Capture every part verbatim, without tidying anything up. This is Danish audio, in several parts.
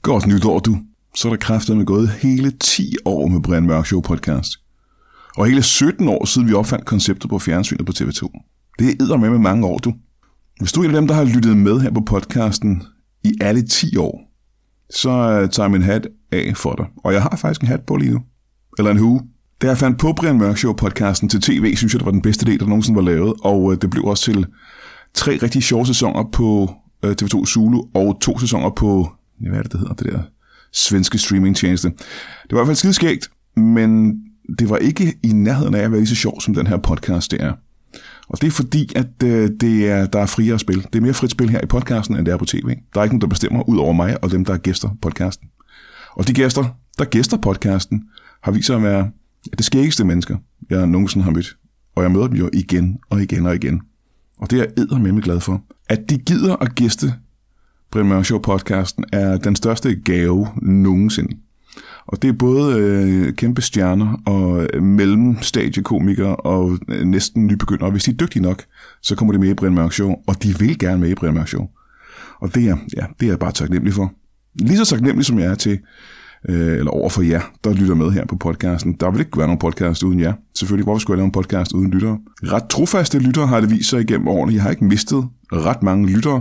Godt nytår, du. Så er der kraftedeme gået hele ti år med Brian Mørk Show podcast. Og hele sytten år siden vi opfandt konceptet på fjernsynet på T V to. Det er eddermame med mange år, du. Hvis du er en af dem, der har lyttet med her på podcasten i alle ti år, så tager jeg min hat af for dig. Og jeg har faktisk en hat på lige nu. Eller en hue. Da jeg fandt på Brian Mørk Show podcasten til tv, synes jeg, det var den bedste del, der nogensinde var lavet. Og det blev også til tre rigtig sjove sæsoner på T V to Zulu og to sæsoner på, hvad er det, det hedder, det der svenske streamingtjeneste. Det var i hvert fald skideskægt, men det var ikke i nærheden af at være lige så sjov, som den her podcast det er. Og det er fordi, at øh, det er, der er friere spil. Det er mere frit spil her i podcasten, end det er på tv. Der er ikke nogen, der bestemmer ud over mig og dem, der gæster podcasten. Og de gæster, der gæster podcasten, har vist sig at være det skæggeste mennesker, jeg nogensinde har mødt. Og jeg møder dem jo igen og igen og igen. Og det er jeg eddermame glad for. At de gider at gæste Brian Mørk Show podcasten er den største gave nogensinde. Og det er både øh, kæmpe stjerner og mellemstadiekomikere og øh, næsten nybegyndere. Hvis de er dygtige nok, så kommer de med i Brian Mørk Show, og de vil gerne med i Brian Mørk Show. Og det er, ja, det er jeg bare taknemmelig for. Lige så taknemmelig som jeg er til, øh, eller over for jer, der lytter med her på podcasten. Der vil ikke være nogen podcast uden jer. Selvfølgelig, hvorfor skulle jeg lave en podcast uden lyttere? Ret trofaste lyttere har det vist sig igennem årene. Jeg har ikke mistet ret mange lyttere.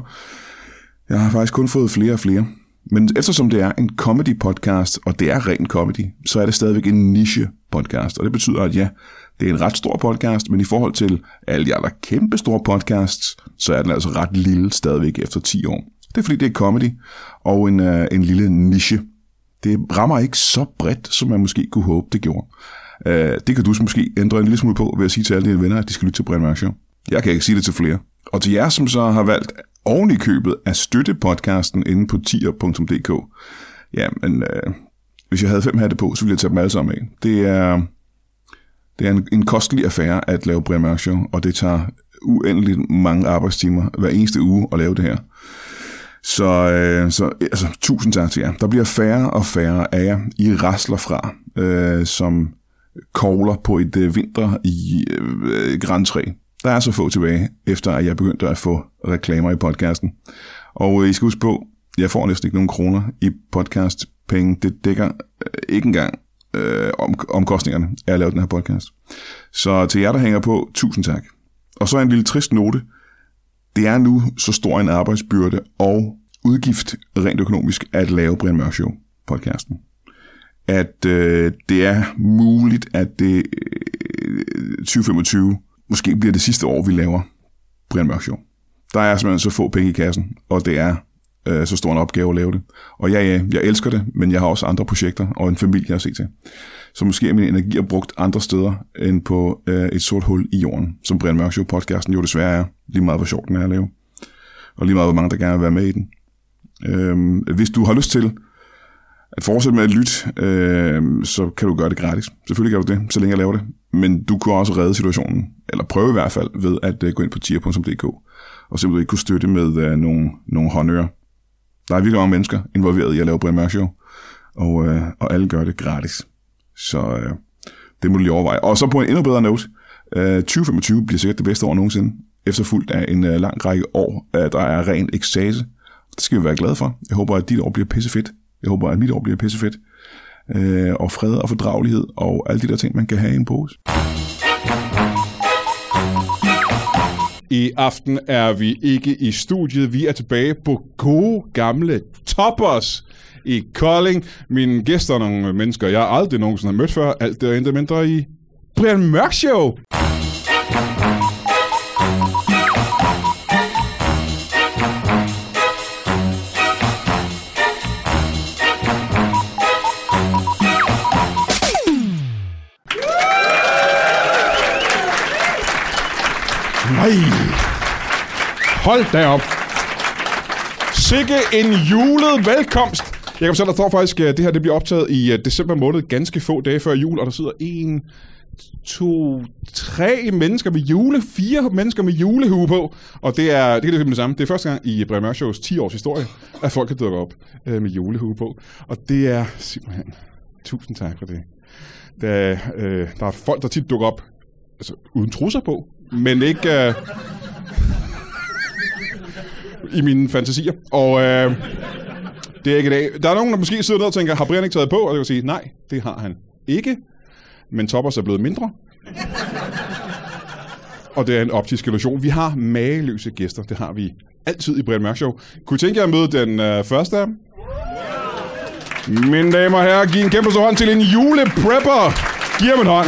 Jeg har faktisk kun fået flere og flere. Men eftersom det er en comedy-podcast, og det er ren comedy, så er det stadigvæk en niche-podcast. Og det betyder, at ja, det er en ret stor podcast, men i forhold til alle de andre kæmpe store podcasts, så er den altså ret lille stadigvæk efter ti år. Det er fordi, det er comedy og en, uh, en lille niche. Det rammer ikke så bredt, som man måske kunne håbe, det gjorde. Uh, det kan du måske ændre en lille smule på ved at sige til alle dine venner, at de skal lytte til Brian Mørk Show. Jeg kan ikke sige det til flere. Og til jer, som så har valgt oven i købet at støtte podcasten inde på tier punktum d k. Ja, men øh, hvis jeg havde fem hatte på, så ville jeg tage dem alle sammen af. Det er, det er en, en kostelig affære at lave Brian Mørk Show, og det tager uendeligt mange arbejdstimer hver eneste uge at lave det her. Så, øh, så altså, tusind tak til jer. Der bliver færre og færre af jer, I rasler fra, øh, som kogler på et øh, vinter i øh, grantræ. Der er så få tilbage, efter at jeg begyndte at få reklamer i podcasten. Og I skal huske på, jeg får næsten ikke nogen kroner i podcastpenge. Det dækker ikke engang øh, om, omkostningerne af at lave den her podcast. Så til jer, der hænger på, tusind tak. Og så en lille trist note. Det er nu så stor en arbejdsbyrde og udgift rent økonomisk at lave Brian Mørk Show podcasten. At øh, det er muligt, at det øh, tyve femogtyve måske bliver det sidste år, vi laver Brian Mørk Show. Der er simpelthen så få penge i kassen, og det er øh, så stor en opgave at lave det. Og ja, ja, jeg elsker det, men jeg har også andre projekter og en familie at se til. Så måske er min energi brugt andre steder end på øh, et sort hul i jorden, som Brian Mørk Show podcasten jo desværre er. Lige meget hvor sjovt den er at lave. Og lige meget hvor mange, der gerne vil være med i den. Øh, hvis du har lyst til at fortsætte med at lytte, øh, så kan du gøre det gratis. Selvfølgelig kan du det, så længe jeg laver det. Men du kan også redde situationen, eller prøve i hvert fald, ved at uh, gå ind på tier punktum d k og simpelthen kunne støtte med uh, nogle, nogle håndører. Der er virkelig mange mennesker involveret i at lave Brian Mørk Show, og, uh, og alle gør det gratis. Så uh, det må du lige overveje. Og så på en endnu bedre note, uh, tyve femogtyve bliver sikkert det bedste år nogensinde, efterfulgt af en uh, lang række år, uh, der er ren ekstase. Det skal vi være glade for. Jeg håber, at dit år bliver pissefedt. Jeg håber, at mit år bliver pissefedt. Øh, og fred og fordragelighed og alle de der ting, man kan have i en pose. I aften er vi ikke i studiet. Vi er tilbage på gode gamle Toppers i Kolding. Mine gæster er nogle mennesker, jeg aldrig nogensinde har mødt før. Alt det er endda mindre i Brian Mørk Show. Nej, hold da op. Sikke en julet velkomst. Jeg kan fortælle, der står faktisk, at det her det bliver optaget i december måned, ganske få dage før jul, og der sidder en, to, tre mennesker med jule, fire mennesker med julehue på, og det er det, er det, det samme. Det er første gang i Brian Mørk Shows ti års historie, at folk kan dukke op øh, med julehue på, og det er simpelthen, tusind tak for det. Der, øh, der er folk, der tit dukker op altså, uden trusser på, men ikke... Øh, i mine fantasier. Og øh, det er ikke i dag. Der er nogen, der måske sidder ned og tænker, har Brian ikke taget på? Og jeg vil sige, nej, det har han ikke. Men toppers er blevet mindre. Og det er en optisk illusion. Vi har mageløse gæster. Det har vi altid i Brian Mørk Show. Kunne I tænke jer at møde den øh, første af dem? Mine damer og herrer, giv en kæmpe stor hånd til en juleprepper. Giv ham en hånd.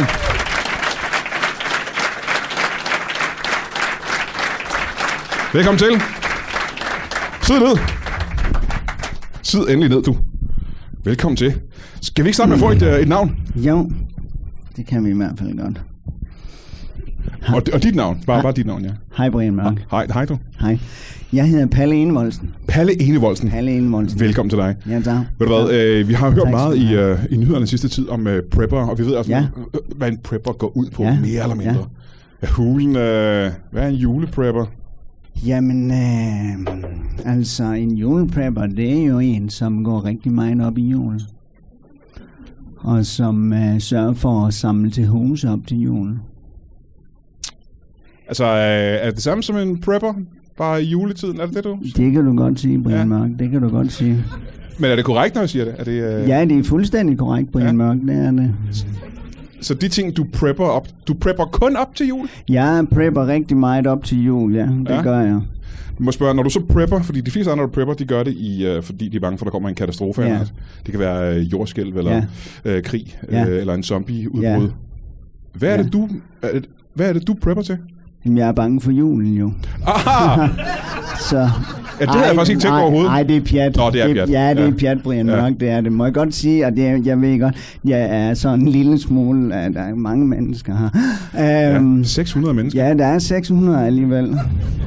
Velkommen til. Sid ned. Sid endelig ned, du. Velkommen til. Skal vi ikke starte med at få et, uh, et navn? Jo, det kan vi i hvert fald godt. Og, og dit navn? Bare, bare dit navn, ja. Hej Brian Mørk. Hej, hej du. Hej. Jeg hedder Palle Enevoldsen. Palle Enevoldsen. Palle Enevoldsen. Velkommen til dig. Ja, tak. Ved du hvad, øh, vi har hørt tak, meget i, øh, i nyhederne den sidste tid om øh, prepper, og vi ved altså, ja. øh, hvad en prepper går ud på, ja. mere eller mindre. Ja. Hvad hulen, øh, hvad er en juleprepper? Jamen, øh, altså en juleprepper, det er jo en, som går rigtig meget op i julen. Og som øh, sørger for at samle til hus op til julen. Altså, øh, er det det samme som en prepper? Bare i juletiden, er det det, du? Det kan du godt sige, Brian ja. Mørk. Det kan du godt sige. Men er det korrekt, når jeg siger det? Er det øh... Ja, det er fuldstændig korrekt, Brian ja. Mørk. Det er det. Så de ting, du prepper op, du prepper kun op til jul? Jeg prepper rigtig meget op til jul, ja. Det ja. gør jeg. Du må spørge, når du så prepper, fordi de fleste andre, der prepper, de gør det, i, uh, fordi de er bange for, at der kommer en katastrofe. Ja. Det kan være uh, jordskælv, eller ja. uh, krig, ja. uh, eller en zombieudbrud. Ja. Hvad, er ja. det, du, er det, hvad er det, du prepper til? Jamen, jeg er bange for julen, jo. Aha! så... Ja, det havde jeg faktisk ikke tænkt overhovedet. Nej, det er pjat. Nå, det er pjat. Ja, det er ja. pjat, Brian Mørk, ja. det er det. Må jeg godt sige, at jeg, jeg ved godt, jeg er sådan en lille smule, at der er mange mennesker her. Um, ja, seks hundrede mennesker? Ja, der er seks hundrede alligevel.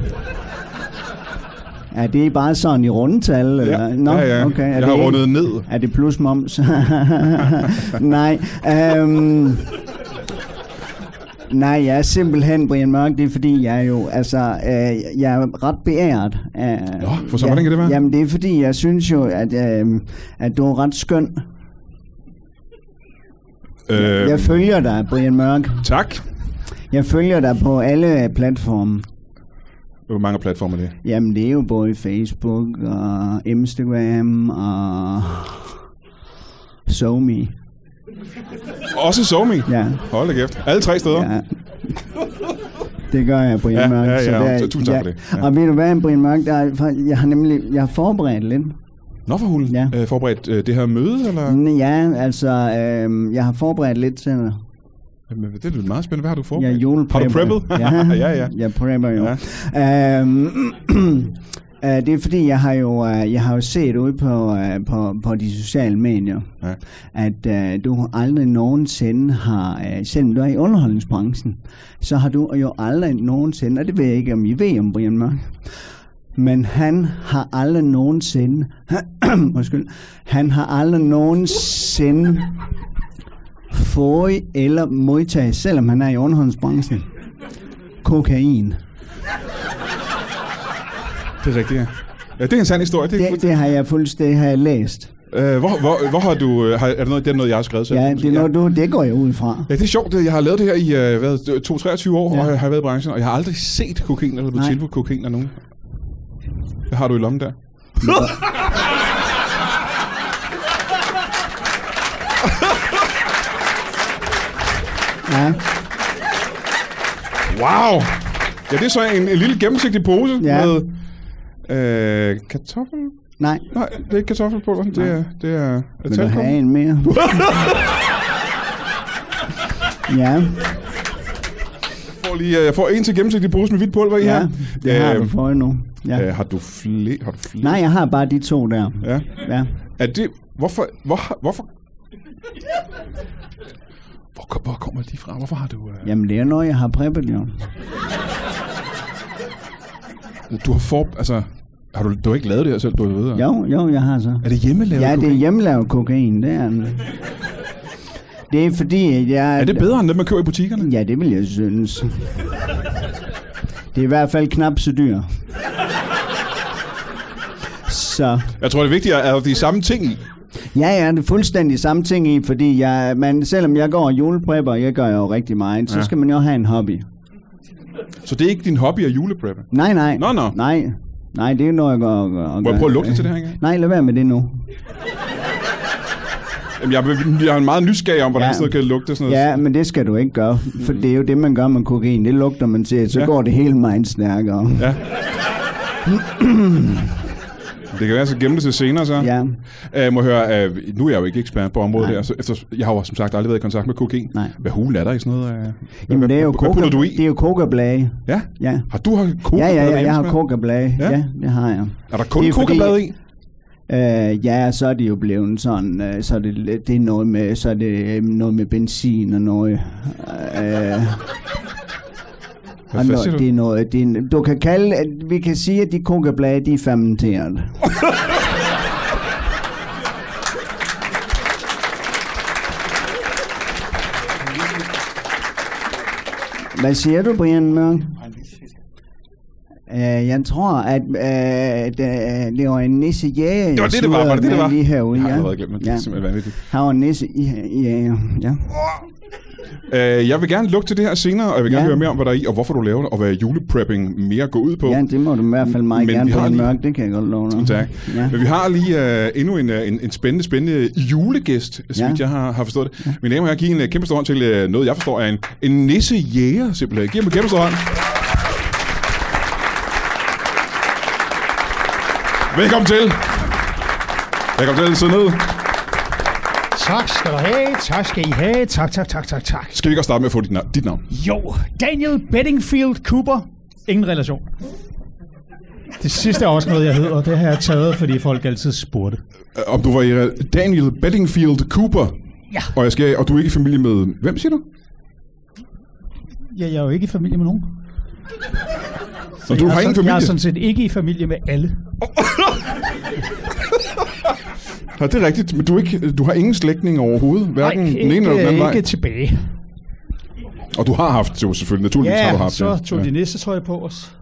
Er det bare sådan i rundetal? Ja, eller? Nå, ja, ja. Okay. Er jeg har det rundet ned. Er det plus moms? Nej. Um, Nej, jeg er simpelthen, Brian Mørk, det er fordi, jeg er jo, altså, øh, jeg er ret beæret. Øh, Nå, for så, hvordan kan det være? Jamen, det er fordi, jeg synes jo, at, øh, at du er ret skøn. Øh, jeg følger dig, Brian Mørk. Tak. Jeg følger dig på alle platforme. Hvor mange platformer er det? Jamen, det er jo både Facebook og Instagram og SoMe. Også SoMe? Ja. Hold da kæft. Alle tre steder? Ja. Det gør jeg, Brian ja, Mørk. Ja, ja, så ja. Der, Tusind tak ja. for det. Ja. Og ved du hvad, Brian Mørk, der er, jeg har nemlig jeg har forberedt lidt. Nå for hulen. Ja. Øh, forberedt øh, det her møde, eller? Ja, altså, øh, jeg har forberedt lidt til dig. Jamen, det er lidt meget spændende. Hvad har du forberedt? Jeg er juleprepper. Har du preppet? ja, ja, ja. Jeg prepper jo. Ja. Øhm, Uh, det er fordi, jeg har jo, uh, jeg har jo set ude på, uh, på, på de sociale medier, ja. at uh, du aldrig nogensinde har, uh, selvom du er i underholdningsbranchen, så har du jo aldrig nogensinde, og det ved jeg ikke, om I ved om Brian Mørk, men han har aldrig nogensinde, undskyld, han har aldrig nogensinde fået eller modtaget, selvom han er i underholdningsbranchen, kokain. Det er rigtigt, ja. Ja, det er en sand historie. Det, er det, det har jeg fuldstændig har jeg læst. Øh, hvor, hvor, hvor har du... Har, er det noget, det er noget, jeg har skrevet selv? Ja, det, er noget, du, det går jeg ud fra. Ja, det er sjovt. Jeg har lavet det her i uh, hvad, to til treogtyve år, ja. Og jeg har været i branchen, og jeg har aldrig set kokain, eller blevet tilbudt kokain af nogen. Hvad har du i lommen der? Ja. Wow! Ja, det er så en, en lille gennemsigtig pose ja. med øh, kartoffel. Nej. Nej, det er ikke kartoffelpulver. Det er, det er, er Vil du have en mere? ja. Jeg får, lige, jeg får en til gennemsigtig pose med hvidt pulver i ja, her. det har du fået nu. Ja. Øh, har du flere? Har du flere? Nej, jeg har bare de to der. Ja. ja. Er det... Hvorfor... Hvor, hvorfor... Hvor, hvor kommer de fra? Hvorfor har du... Uh... Jamen, det er noget, jeg har preppet, jo. Du har for... Altså... Har du, du har ikke lavet det her selv, du ved? Jo, jo, jeg har så. Er det hjemmelavet ja, kokain? Ja, det er hjemmelavet kokain, det er det. er fordi, jeg... Er det bedre end det, man køber i butikkerne? Ja, det vil jeg synes. Det er i hvert fald knap så dyr. Så... Jeg tror, det er vigtigt, at der de samme ting i. Ja, ja, det er fuldstændig samme ting i, fordi jeg, man, selvom jeg går juleprepper, jeg gør jo rigtig meget, ja. Så skal man jo have en hobby. Så det er ikke din hobby at julepreppe? Nej, nej. Nå, nå. Nej. Nej, det er noget, jeg gør. gør Må jeg prøve at lugte til det her engang? Nej, lad være med det nu. Jamen, jeg, jeg er en meget nysgerrig om, hvordan ja. sådan noget kan lugte. Sådan noget. Ja, men det skal du ikke gøre, for det er jo det, man gør med kokain. Det lugter man til, så ja. går det hele meget stærkere. Ja. Det kan være, så gemme det til senere, så. Ja. Jeg må høre, uh, nu er jeg jo ikke ekspert på området der, så efter, jeg har jo som sagt aldrig været i kontakt med kokain. Nej. Hvad hulen er der i sådan noget? Uh, Jamen, det er jo hvad putter du i? Det er jo kokablade. Ja? Ja. Har du har kokablade? Ja, ja, ja, jeg har kokablade. Ja? ja, det har jeg. Er der kun kokablade i? Uh, ja, så er det jo blevet sådan, uh, så er det, det er noget med, så er det noget med benzin og noget. Uh, Hvad no, det er noget, det er, du kan kalde, vi kan sige, at de kokablade, de er fermenteret. Hvad siger du, Brian Mørk? Uh, jeg tror, at uh, det, det var en nisse jæger. Det var det, det var. Var det det, det var? Lige herude, jeg har ja. allerede glemt, men det er simpelthen vanvittigt. Han var en nisse jæger, ja. Uh, jeg vil gerne lugte til det her senere, og jeg vil gerne ja. høre mere om, hvad der er i, og hvorfor du laver det, og hvad juleprepping mere går ud på. Ja, det må du i hvert fald meget men gerne på lige... mørk, det kan jeg godt love dig. Tak. Ja. Men vi har lige uh, endnu en, en, en spændende, spændende julegæst, så vidt ja. jeg har, har forstået det. Ja. Mine damer og herrer, giver en kæmpe stor hånd til uh, noget, jeg forstår er en, en nissejæger, simpelthen. Giv ham en kæmpe stor hånd. Velkommen til. Velkommen til. Sid ned. Tak skal du have, tak skal I have, tak, tak, tak, tak, tak. Skal vi ikke også starte med at få dit, na- dit navn? Jo, Daniel Bedingfield Cooper. Ingen relation. Det sidste er også noget, jeg hedder. Det har jeg taget, fordi folk altid spurgte. Uh, om du var i Daniel Bedingfield Cooper? Ja. Og, jeg skal, og du er ikke i familie med... Hvem siger du? Ja, jeg er jo ikke i familie med nogen. Så du har ingen sådan, familie? Jeg er sådan set ikke i familie med alle. Ja, det er rigtigt, men du, ikke, du har ingen slægtning overhovedet, hverken Nej, den ene eller den anden vej. ikke tilbage. Og du har haft jo selvfølgelig, naturligvis ja, har du haft så det. tog Ja. de næste tøj på os.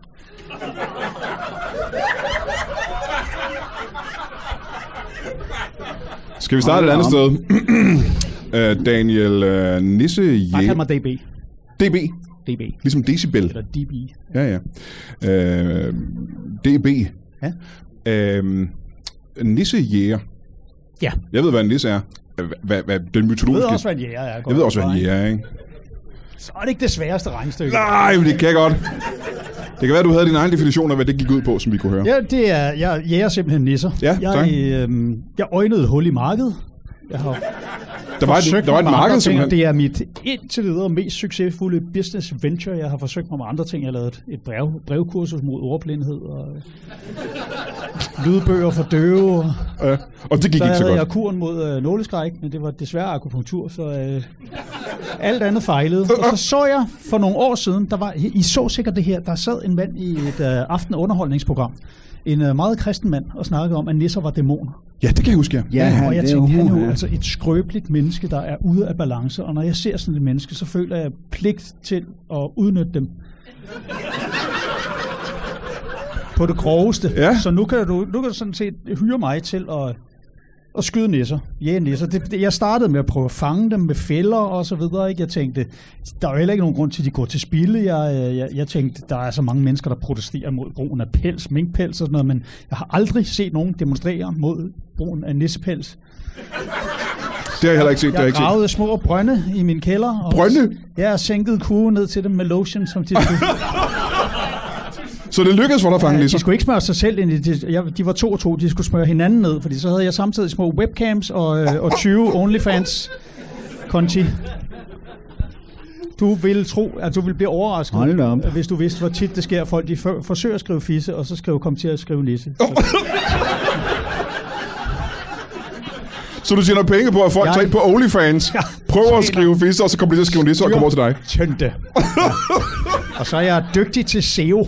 Skal vi starte et andet sted? uh, Daniel uh, Nisse Jæger. Bare kald mig D B. D B? D B. Ligesom decibel. Eller D B. Ja, ja. Uh, D B. Ja. Uh, Nisse Jæger. Ja. Jeg ved, hvad en nisse er. Hvad, hvad, den mytologiske... Jeg ved også, hvad en jæger er. Jeg ved også, hvad en jæger er, ikke? Så er det ikke det sværeste regnestykke. Nej, men det kan jeg godt. Det kan være, du havde din egen definition af, hvad det gik ud på, som vi kunne høre. Ja, det er... Jeg jæger simpelthen nisser. Ja, jeg, tak. Øh, jeg øjnede et hul i markedet. Jeg har der var et, der var et marked, simpelthen. Det er mit indtil videre mest succesfulde business venture. Jeg har forsøgt mig med andre ting. Jeg har lavet et brev, brevkursus mod ordblindhed og lydbøger for døve. Og, ja, og det gik så ikke så godt. Så jeg kuren mod øh, nåleskræk, men det var desværre akupunktur, så øh, alt andet fejlede. Og så så jeg for nogle år siden, der var, I så sikkert det her, der sad en mand i et øh, aftenunderholdningsprogram, en øh, meget kristen mand, og snakkede om, at nisser var dæmoner. Ja, det kan jeg huske, ja. Ja, han, og jeg det tænkte, er han er jo ja. altså et skrøbeligt menneske, der er ude af balance, og når jeg ser sådan et menneske, så føler jeg pligt til at udnytte dem. På det groveste. Ja. Så nu kan, du, nu kan du sådan set hyre mig til at, at skyde nisser. Jæge nisser. Det, det, jeg startede med at prøve at fange dem med fælder og så videre. Ikke? Jeg tænkte, der er jo heller ikke nogen grund til, at de går til spilde. Jeg, jeg, jeg tænkte, der er så mange mennesker, der protesterer mod brugen af pels, minkpels og sådan noget, men jeg har aldrig set nogen demonstrere mod brugen af nissepels. Det har jeg heller ikke set. Jeg har gravede ikke små brønde i min kælder. Og brønde? Jeg har sænket kuge ned til dem med lotion, som de skulle. Så det lykkedes for dig at fange Ja, nisser? de skulle ikke smøre sig selv ind i det. Jeg, de var to og to, de skulle smøre hinanden ned, fordi så havde jeg samtidig små webcams og, øh, og tyve OnlyFans konti. Du vil tro, at du vil blive overrasket, hvis du vidste, hvor tit det sker. Folk de for, forsøger at skrive fisse, og så skriver, kom til at skrive nisse. Så. Så du tjener penge på, at folk jeg... tager ind på OnlyFans, ja, prøver at skrive fisse, og så kommer de til at skrive nisse og kommer over til dig? Tønte. Ja. Og så er jeg dygtig til S E O.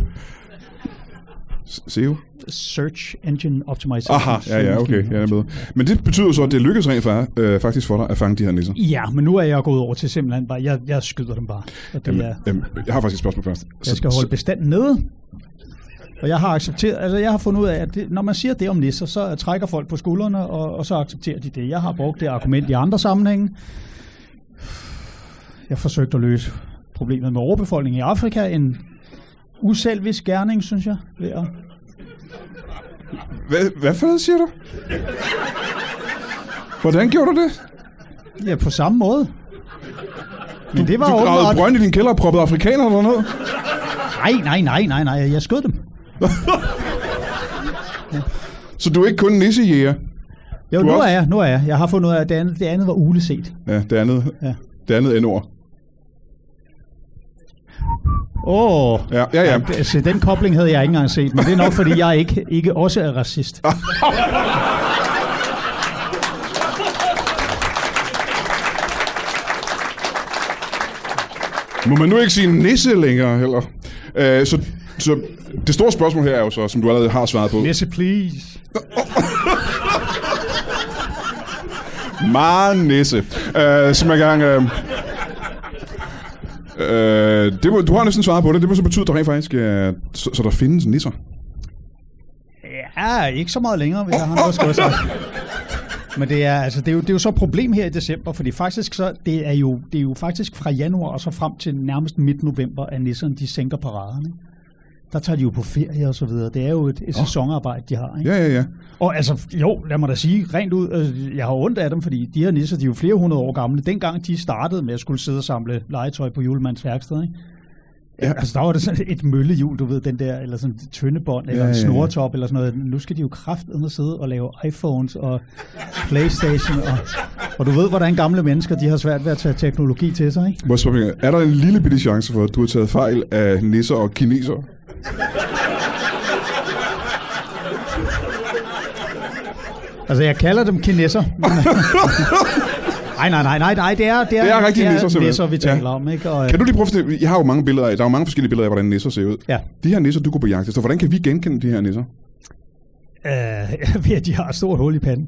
S E O? Search Engine Optimization. Aha, ja, ja, okay, jeg er med. Men det betyder så, at det lykkes rent for, øh, faktisk for dig at fange de her nisser? Ja, men nu er jeg gået over til simpelthen bare, jeg, jeg skyder dem bare. Og det jamen, er, jamen, jeg har faktisk et spørgsmål først. Jeg skal holde bestanden nede. Og jeg har accepteret, altså jeg har fundet ud af, at det, når man siger det om nisser, så trækker folk på skuldrene, og, og så accepterer de det. Jeg har brugt det argument i andre sammenhænge. Jeg forsøgte at løse problemet med overbefolkning i Afrika. En uselvisk gerning, synes jeg, ved at Hvad, hvad for noget siger du? Hvordan gjorde du det? Ja, på samme måde. Men det var Du gravede åbenbart... brønd i din kælder og proppede afrikanere eller noget? Nej, nej, nej, nej, nej, jeg skød dem. Så du er ikke kun nissejæger? Jo, Du nu også- er jeg, nu er jeg. Jeg har fundet ud af, at det andet, det andet var uleset. Ja, det andet, Ja. det andet endord. Åh, oh, Ja, ja, ja. altså, den kobling havde jeg ikke engang set, men det er nok, fordi jeg ikke, ikke også er racist. Må man nu ikke sige nisse længere heller? Uh, så, så det store spørgsmål her er jo så, som du allerede har svaret på. Nisse, please. Meget nisse. Uh, som jeg gang... Uh, uh, det må, du har næsten svaret på det. Det må så betyde, at der rent faktisk... Uh, så, så der findes nisser. Ja, ikke så meget længere, hvis jeg har noget at sige. Men det er, altså, det, er jo, det er jo så et problem her i december, fordi faktisk så, det er, jo, det er jo faktisk fra januar og så frem til nærmest midt november, at nisserne de sænker paraderne. Der tager de jo på ferie og så videre. Det er jo et, et oh. sæsonarbejde, de har. Ikke? Ja, ja, ja. Og altså, jo, lad mig da sige rent ud, altså, jeg har ondt af dem, fordi de her nisser, de er jo flere hundrede år gamle. Dengang de startede med at skulle sidde og samle legetøj på julemands værksted, ikke? Ja. Altså, der var det sådan et møllehjul, du ved, den der, eller sådan et tyndebånd, eller ja, en snoretop, eller sådan noget. Nu skal de jo kraftedeme sidde og lave iPhones og Playstation, og, og du ved, hvordan gamle mennesker, de har svært ved at tage teknologi til sig, ikke? Må jeg spørge, er der en lille bitte chance for, at du har taget fejl af nisser og kineser? Altså, jeg kalder dem kinesser. Nej, nej, nej, nej, nej, det er, det er, Det er rigtig nisser, nisser, simpelthen. nisser, vi taler Ja. om, ikke? Og, Kan du lige prøve at fortælle, jeg har jo mange billeder af, der er jo mange forskellige billeder af, hvordan nisser ser ud. Ja. De her nisser, du går på jagt efter, hvordan kan vi genkende de her nisser? øh, ved at de har et stort hul i panden.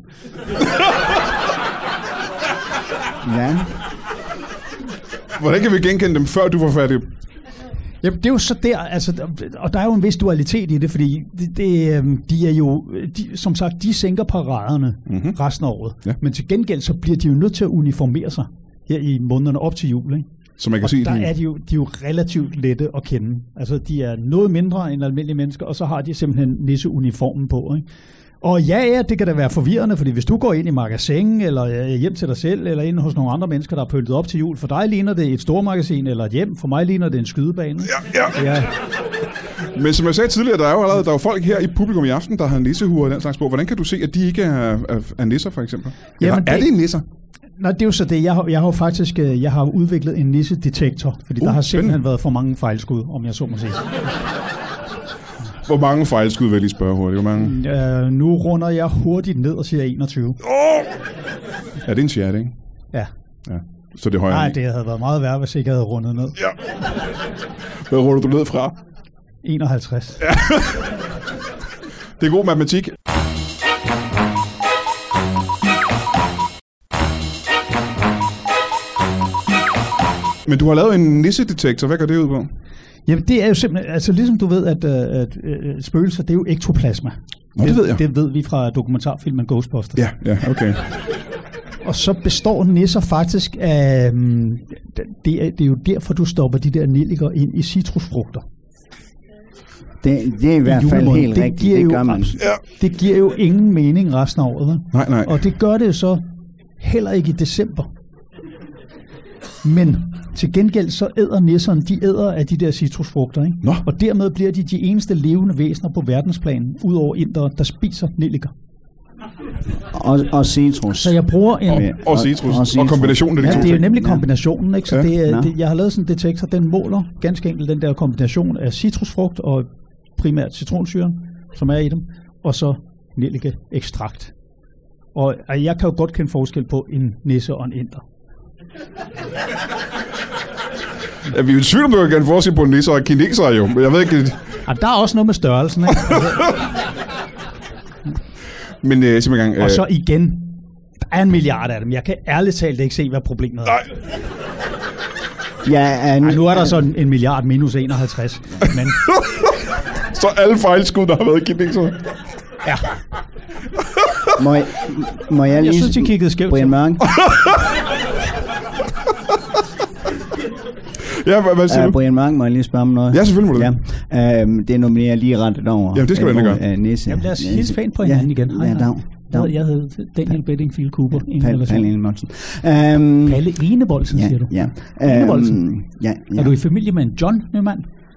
Ja. Hvordan kan vi genkende dem, før du får fat i dem? Jamen, det er jo så der, altså, og der er jo en vis dualitet i det, fordi det, det, øhm, de er jo, de, som sagt, de sænker paraderne mm-hmm. resten af året. Ja. Men til gengæld, så bliver de jo nødt til at uniformere sig her i månederne op til jul, ikke? Så man kan Og se, der de... er de, jo, de er jo relativt lette at kende. Altså, de er noget mindre end almindelige mennesker, og så har de simpelthen nisseuniformen på, ikke? Og ja, ja, det kan da være forvirrende, fordi hvis du går ind i magasin, eller øh, hjem til dig selv, eller ind hos nogle andre mennesker, der er pyntet op til jul, for dig ligner det et stormagasin eller et hjem, for mig ligner det en skydebane. Ja, ja. Ja. Men som jeg sagde tidligere, der er jo allerede der er jo folk her i publikum i aften, der har nissehuer og den slags på. Hvordan kan du se, at de ikke er, er, er nisser, for eksempel? Eller Jamen, er det- det nisser? Nej, det er jo så det. Jeg har, jeg har jo faktisk øh, jeg har udviklet en nissedetektor, fordi Uh, der har spændende. simpelthen været for mange fejlskud, om jeg så må sige. Hvor mange fejlskud vil jeg lige spørge hurtigt? Hvor mange? Øh, nu runder jeg hurtigt ned og siger enogtyve. Er det en chat, ikke? Ja. Ja. Så det er højere. Nej, end- det havde været meget værre, hvis jeg ikke havde rundet ned. Hvad ruller du ned fra? enoghalvtreds. Ja. Det er god matematik. Men du har lavet en nissedetektor. Hvad går det ud på? Jamen, det er jo simpelthen, altså ligesom du ved, at, øh, at øh, spøgelser, det er jo ektoplasma. Nå, det ved jeg. Det ved vi fra dokumentarfilmen Ghostbusters. Ja, ja, okay. Og så består nisser faktisk af, um, det, er, det er jo derfor, du stopper de der nilliker ind i citrusfrugter. Det, det er i hvert fald julemåned. helt Det rigtigt. giver Det jo gør man. abs- Det giver jo ingen mening resten af året. vel? Nej, nej. Og det gør det jo så heller ikke i december. Men til gengæld så æder nisserne, de æder af de der citrusfrugter, ikke? Nå. Og dermed bliver de de eneste levende væsener på verdensplan, udover indere, der spiser nelliker. Og, og citrus. Så jeg bruger en... Og, Ja, og og- citrus. og Og, citrus. kombinationen af de Ja, to det er jo ting. nemlig Ja. kombinationen, ikke? Så Ja. det er, Nå. det, jeg har lavet sådan en detektor, den måler ganske enkelt den der kombination af citrusfrugt og primært citronsyren, som er i dem, og så nellikeekstrakt. Og og jeg kan jo godt kende forskel på en nisse og en inder. Ja, vi er jo i tvivl, om du kan forskel på nisser og kineser jo. Men jeg ved ikke... Og der er også noget med størrelsen, ikke? Men øh, simpelthen... Øh, Og så igen, der er en milliard af dem. Jeg kan ærligt talt ikke se, hvad problemet er. nej, Ja, uh, Ej, nu er der så en, en milliard minus enoghalvtreds. Men så alle fejlskud, der har været kineser. ja, må, jeg, må jeg lige... jeg synes, de kiggede skævt Brian til. Mørk. Ja, hvad, hvad siger uh, du? Brian Mørk, må jeg lige spørge om noget? Ja, selvfølgelig må du. Ja. Uh, det nominerer jeg lige rettet over. Jamen, det skal du endelig gøre. Uh, Nisse. Jamen, lad os hilse pænt på hinanden igen. Hej, Ja, dag. hej. Jeg hedder Daniel Bedingfield Cooper. Palle Enevoldsen. Um, Palle Enevoldsen, ja, siger du? Ja. Enevoldsen? Um, ja, ja. Er du i familie med en John Nødmand?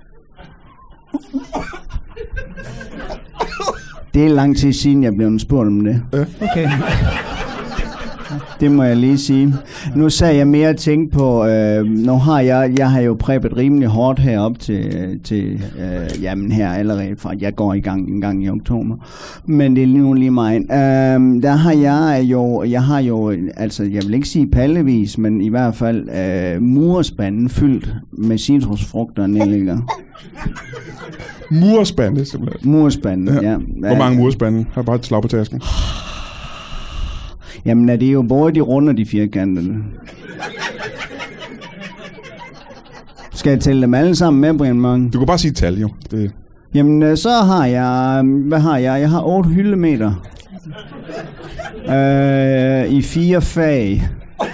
Det er lang tid siden, jeg blev spurgt om det. Okay. Det må jeg lige sige. Nu sagde jeg mere at tænke på, øh, nu har jeg, jeg har jo præppet rimelig hårdt herop til, til øh, jamen her allerede, for jeg går i gang en gang i oktober. Men det er nu lige mig. Øh, der har jeg jo, jeg har jo, altså jeg vil ikke sige pallevis, men i hvert fald øh, murspanden fyldt med citrusfrugter og nelliker. Murspande, simpelthen. Murspanden, ja. ja. Hvor mange murspande? Har bare et slag på tasken. Jamen er det jo både de runde og de firkantede. Skal jeg tælle dem alle sammen med, Brian Mørk? Du kan bare sige tal, jo. Det... Jamen så har jeg, hvad har jeg? Jeg har otte hyldemeter. Øh, I fire fag.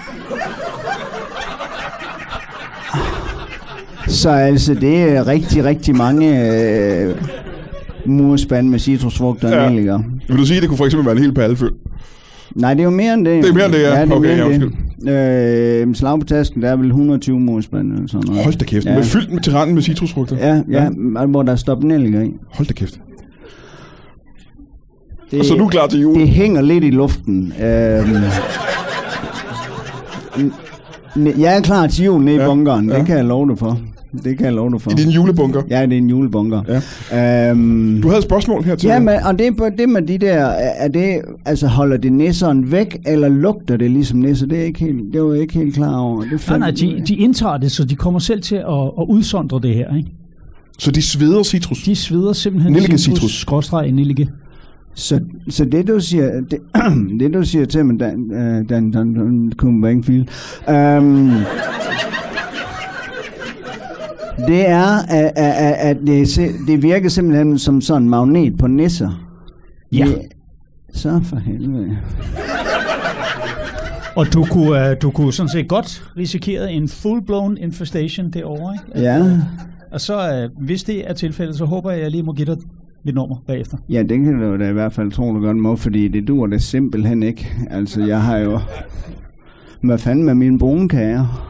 Så altså, det er rigtig, rigtig mange øh, murspande med citrusfrugter og Ja. nelliker. Vil du sige, at det kunne for eksempel være en hel palle fyldt? Nej, det er jo mere end det. Det er mere end det, ja. ja det er Okay, mere ja, end det. Øh, slag på tasken, der er vel et hundrede og tyve murspande eller sådan noget. Hold da kæft. Ja. Ja. Med fyldt med til randen med citrusfrugter. Ja, ja, ja. Hvor der er stoppet nelliker i. Hold da kæft. Det, Og så er du klar til jul? Det hænger lidt i luften. Øhm, n- jeg er klar til jul nede i Ja, bunkeren. ja. Det kan jeg love dig for. Det kan jeg love dig for. I din julebunker? Ja, det er en julebunker. Ja. Øhm, Du havde et spørgsmål her til. ja, men, og det, er det med de der, er det, altså holder det nisseren væk, eller lugter det ligesom nisser? Det er ikke helt, det var jeg ikke helt klar over. Det Nej, fandt- nej, de, de indtager det, så de kommer selv til at, at udsondre det her, ikke? Så de sveder citrus? De sveder simpelthen Nellike-citrus. skråstreg nellike. Så, så det du siger, det, det du siger til mig, Dan, uh, Dan, Dan, Dan Kumbankfield, um, det er, at, at, at det, se- det virker simpelthen som sådan en magnet på nisser. Ja. Det, så for helvede. Og du kunne, uh, du kunne sådan set godt risikere en full-blown infestation derovre, ikke? Ja, Og så, uh, hvis det er tilfældet, så håber jeg, at jeg lige må give dig mit nummer bagefter. ja, det kan du da i hvert fald tro, du gør må, fordi det dur det simpelthen ikke. Altså, jeg har jo... Hvad fanden med mine brunkager?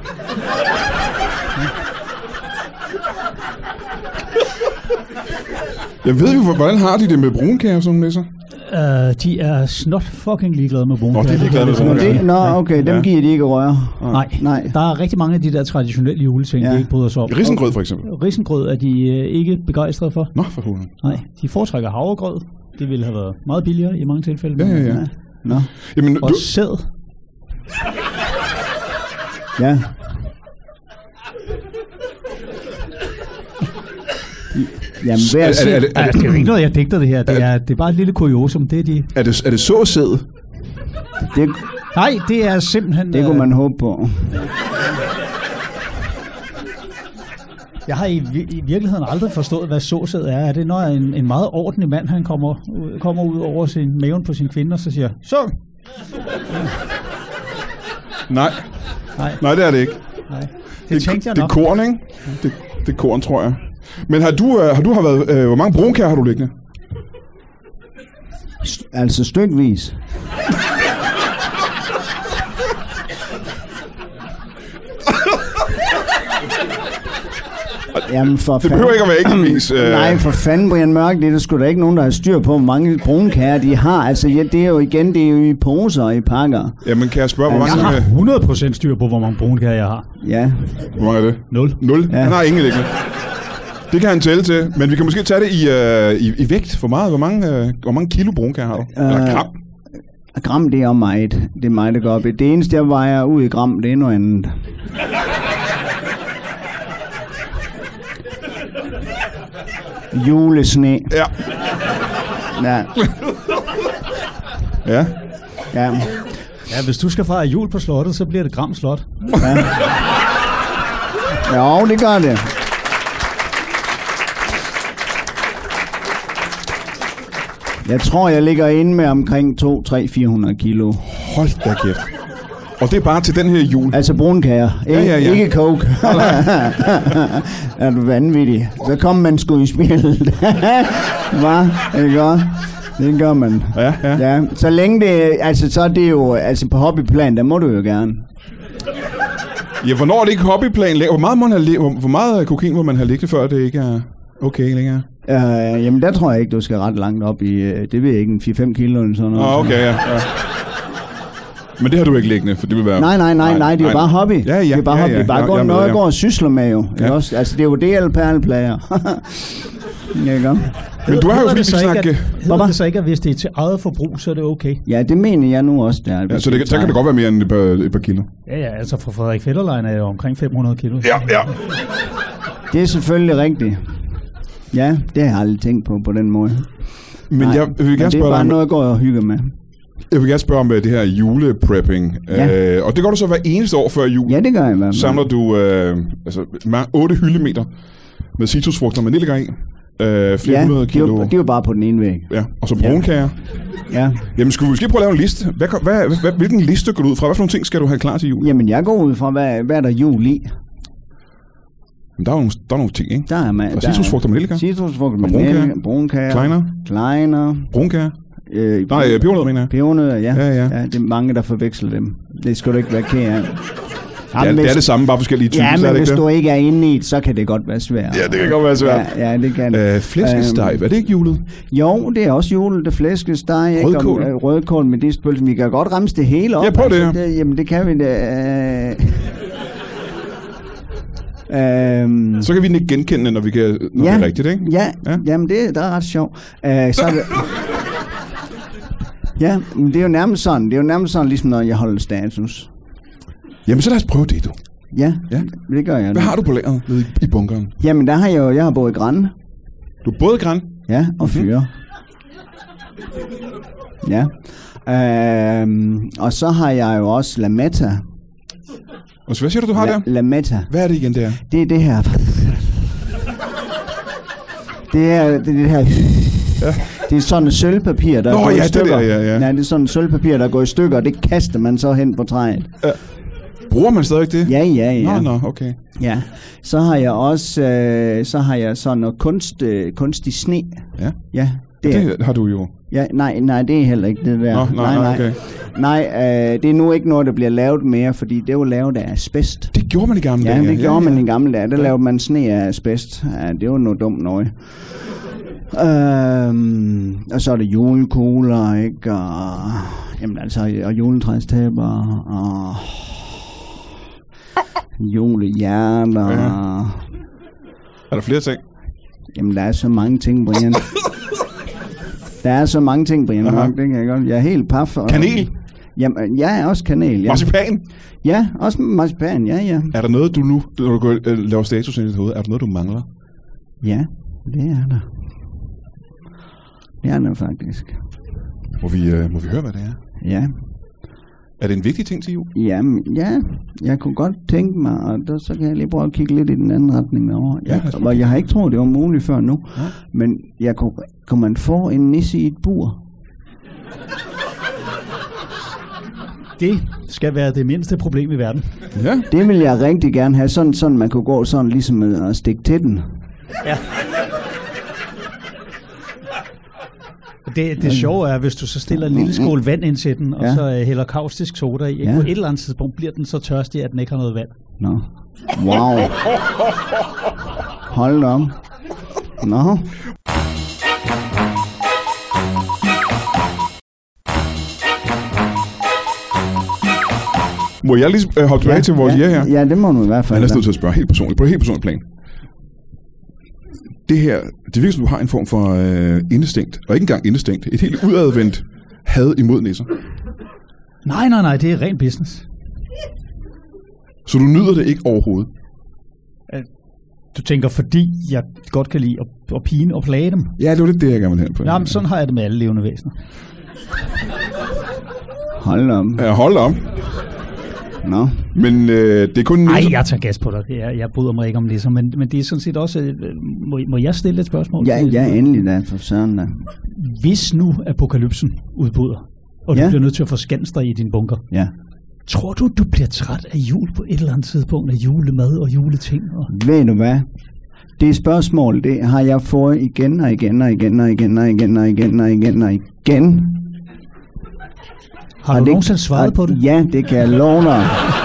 Jeg ved jo, hvordan har de det med brunkager og sådan nisser? Uh, de er snot fucking ligeglade med brunkager. Nå, de er ligeglade med Nå, brunkager. det, nå okay, dem Ja. giver de ikke at røre. Nej, Nej. der er rigtig mange af de der traditionelle juleting, Ja. de ikke bryder sig om. Risengrød for eksempel. Risengrød er de uh, ikke begejstrede for. Nå, for hulen. Nej, de foretrækker havregrød. Det ville have været meget billigere i mange tilfælde. Ja, ja, ja. Nå, Jamen, Og du, sæd. ja. Jamen, hver er, er, er, er, det, er, Altså, det er jo det, ikke noget, jeg digter det her. Det er, det er bare et lille kuriosum. Det er de... er, det, er det så sæd? det, Nej, det er simpelthen... det kunne øh, man håbe på. Jeg har i, vi- i virkeligheden aldrig forstået, hvad såsæd er. Er det, når en, en meget ordentlig mand, han kommer, ud- kommer ud over sin maven på sin kvinde, og så siger, så? Nej. Nej, Nej, det er det ikke. nej. Det, Det, tænkte jeg det er nok. korn, ikke? Det, det er korn, tror jeg. Men har du, øh, har du har været... Øh, hvor mange brunkager har du liggende? Altså stykvis. Jamen for Det behøver ikke at være enkeltvis. Øh, Nej, for fanden, Brian Mørk, det er der sgu da ikke nogen, der har styr på, hvor mange brunkager de har. Altså, ja, det er jo igen, det er jo i poser og i pakker. Jamen, kan jeg spørge, hvor Jeg mange... Jeg har Øh, hundrede procent styr på, hvor mange brunkager jeg har. Ja. hvor mange er det? Nul. Nul? Ja. Ja. Han har ingen liggende. Det kan han tælle til, men vi kan måske tage det i, øh, i, i vægt. Hvor meget? Hvor mange, øh, hvor mange kilo brunkager har du? Uh, Eller Øh, gram? Gram, det er meget. Det er mig, der går op i. Det eneste, jeg vejer ud i gram, det er noget andet. Julesne. Ja. Ja, Ja. ja. Ja, hvis du skal fejre jul på slottet, så bliver det Gram Slot. Jo, det gør det. Jeg tror, jeg ligger inde med omkring to, tre, fire hundrede kilo. Hold da kæft. Og det er bare til den her jul. Altså brunkager. Ja, ja, ja. Ikke coke. Er du vanvittig? Så kom man sgu i spillet. Hva? Ikke godt? Det gør man. Ja, ja. Ja, så længe det, altså så er det jo, altså på hobbyplan, der må du jo gerne. Ja, hvornår er det ikke hobbyplan? Hvor meget, må man have, hvor, hvor meget kokain må man have liggende, før det ikke er okay længere? Uh, jamen der tror jeg ikke, du skal ret langt op i, uh, det ved jeg ikke, en fire fem kilo eller sådan noget. Ah, okay, ja. ja. Men det har du ikke liggende, for det vil være... Nej, nej, nej, nej, det er jo bare hobby. Ja, ja, det er bare ja, hobby. ja, Det er bare ja, godt ja, noget, ja. jeg går og sysler med jo. Ja. Ja. Også, altså det er jo D L perleplager. Ja, ikke? Men du har jo det fordi så ikke, snakke... at, hedder det så ikke, at hvis det er til eget forbrug, så er det okay? Ja, det mener jeg nu også, der. Ja, så det, så kan det godt være mere end et par, et par kilo. Ja, ja, altså for Frederik Fetterlein er jo omkring fem hundrede kilo. Ja, ja. Det er selvfølgelig rigtigt. Ja, det har jeg aldrig tænkt på på den måde. Men Nej, jeg, jeg vil gerne det er spørge bare dig om, noget, jeg går og hygger med. jeg vil gerne spørge om det her juleprepping. Ja. Øh, og det gør du så hver eneste år før jul. Ja, det gør jeg i hvert fald. Samler du øh, altså, otte hyldemeter med citrusfrugter med nillinger i. Øh, flere Ja, hundrede det er, jo, kilo. det er jo bare på den ene væg. Ja, og så brunkager. Ja. Jamen, skulle vi måske prøve at lave en liste? Hvad, hvad, hvad, hvilken liste går du ud fra? Hvad for nogle ting skal du have klar til jul? Jamen, jeg går ud fra, hvad, hvad er der jul i? Men der er jo nogle, der er nogle ting, ikke? Der er man, Og citrusfrugter med nillinger? Citrusfrugter med Og brunkager? nillinger, brunkager. Kleiner? Kleiner. Brunkager? Øh, Nej, pebernødder, mener jeg. Pebernødder, ja. Ja, ja. ja. Det er mange, der forveksler dem. Det skal du ikke være ked af. Det er, det er det samme, bare forskellige typer. Ja, så er men det hvis ikke du ikke er inde i det, så kan det godt være svært. Ja, det kan godt være svært. Ja, ja det kan Øh, flæskesteg, Øhm, er det ikke julet? Jo, det er også julet, det flæskesteg. ikke? Rødkål. Om, øh, Rødkål med dispølse. Vi kan godt ramse det hele op. Ja, prøv det, ja. det. Jamen, det kan vi da. Øh... Øhm, Så kan vi den ikke genkende, når, vi kan, når ja, det er rigtigt, ikke? Ja, Ja. ja. Jamen det, det er ret sjovt. Øh, så er det, ja, men det er jo nærmest sådan. Det er jo nærmest sådan, ligesom når jeg holder status. Jamen, så lad os prøve det, du. Ja, Ja. ja. det gør jeg. Hvad nu. har du på lageret nede i, i bunkeren? Jamen der har jeg jo, jeg har både græn, Du er både græn. ja, og fyre. Ja. Øhm, og så har jeg jo også Lametta. Og så hvad siger du, du har La, der? Lametta. Hvad er det igen, det er? Det er det her. Det er det, er det her. Ja. Det er sådan et sølvpapir, der Nå, er gået ja, i det stykker. der, ja, ja. ja, det er sådan et sølvpapir, der er gået i stykker, og det kaster man så hen på træet. Bruger man stadig det? Ja, ja, ja. Nå, nå, okay. Ja. Så har jeg også, øh, så har jeg sådan noget kunst, øh, kunstig sne. Ja. Ja, det, er, Det har du jo. ja, nej, nej, det er heller ikke det der. Nå, nej, nej, okay. Nej, øh, det er nu ikke noget, der bliver lavet mere, fordi det var lavet af asbest. Det gjorde man i gamle Ja, dage. det gjorde man i gamle dage. Der lavede man sne af asbest. Ja, det var noget dumt noget. Øhm, og så er det julekugler, ikke? Og, jamen altså, og juletræstæpper, og julehjerter. Ja. Er der flere ting? Jamen, der er så mange ting, Brian. Der er så mange ting, Brian. Aha. Nok, det kan jeg godt. Jeg er helt paf. Og, Kanel? Jamen, jeg er også kanel. Ja, Marcipan? ja også marcipan, ja, ja. Er der noget, du nu, når du går, øh, laver status i dit hoved, er der noget, du mangler? Ja, det er der. Det er der faktisk. Må vi, øh, må vi høre, hvad det er? Ja. Er det en vigtig ting til jul? Jamen, ja, jeg kunne godt tænke mig, og der, så kan jeg lige prøve at kigge lidt i den anden retning derovre. Ja, Jeg, lad os prøve. og jeg har ikke troet, det var muligt før nu, Ja. men jeg kunne, kunne man få en nisse i et bur? Det skal være det mindste problem i verden. Ja. Det vil jeg rigtig gerne have, sådan, sådan man kunne gå sådan ligesom med at stikke til den. Ja. Det, det sjove er, hvis du så stiller en lille skål vand ind til den, og Ja. så uh, hælder kaustisk soda i, Ja. på et eller andet tidspunkt bliver den så tørstig, at den ikke har noget vand. Nå. Wow. Hold da op. Nå. Må jeg lige øh, hoppe tilbage ja, til vores ja, her? Ja, det må du i hvert Jeg fald. er næsten nødt til at spørge helt personligt, på et helt personligt plan. Det her, det virker som, du har en form for øh, indestængt, og ikke engang indestængt, et helt udadvendt had imod nisser. Nej, nej, nej, det er ren business. Så du nyder det ikke overhovedet? Du tænker, fordi jeg godt kan lide at, at pine og plage dem. Ja, det var lidt det, jeg gerne ville hen på. Nå, men sådan har jeg det med alle levende væsener. Hold da op. Ja, hold da op. Nå. Men øh, det er kun Nej, nisser. jeg tager gas på dig. Det er, jeg bryder mig ikke om det, så, men, men det er sådan set også... øh, Må, må jeg stille et spørgsmål? Ja, ja, endelig da, for søren da. Hvis nu apokalypsen udbryder, og Ja. du bliver nødt til at forskanse dig i din bunker, Ja. Tror du, du bliver træt af jul på et eller andet tidspunkt, af julemad og juleting? Og... Ved du hvad? Det spørgsmål, det har jeg fået igen og igen og igen og igen og igen og igen og igen og igen. Har du nogensinde svaret på det? Ja, det kan jeg love dig.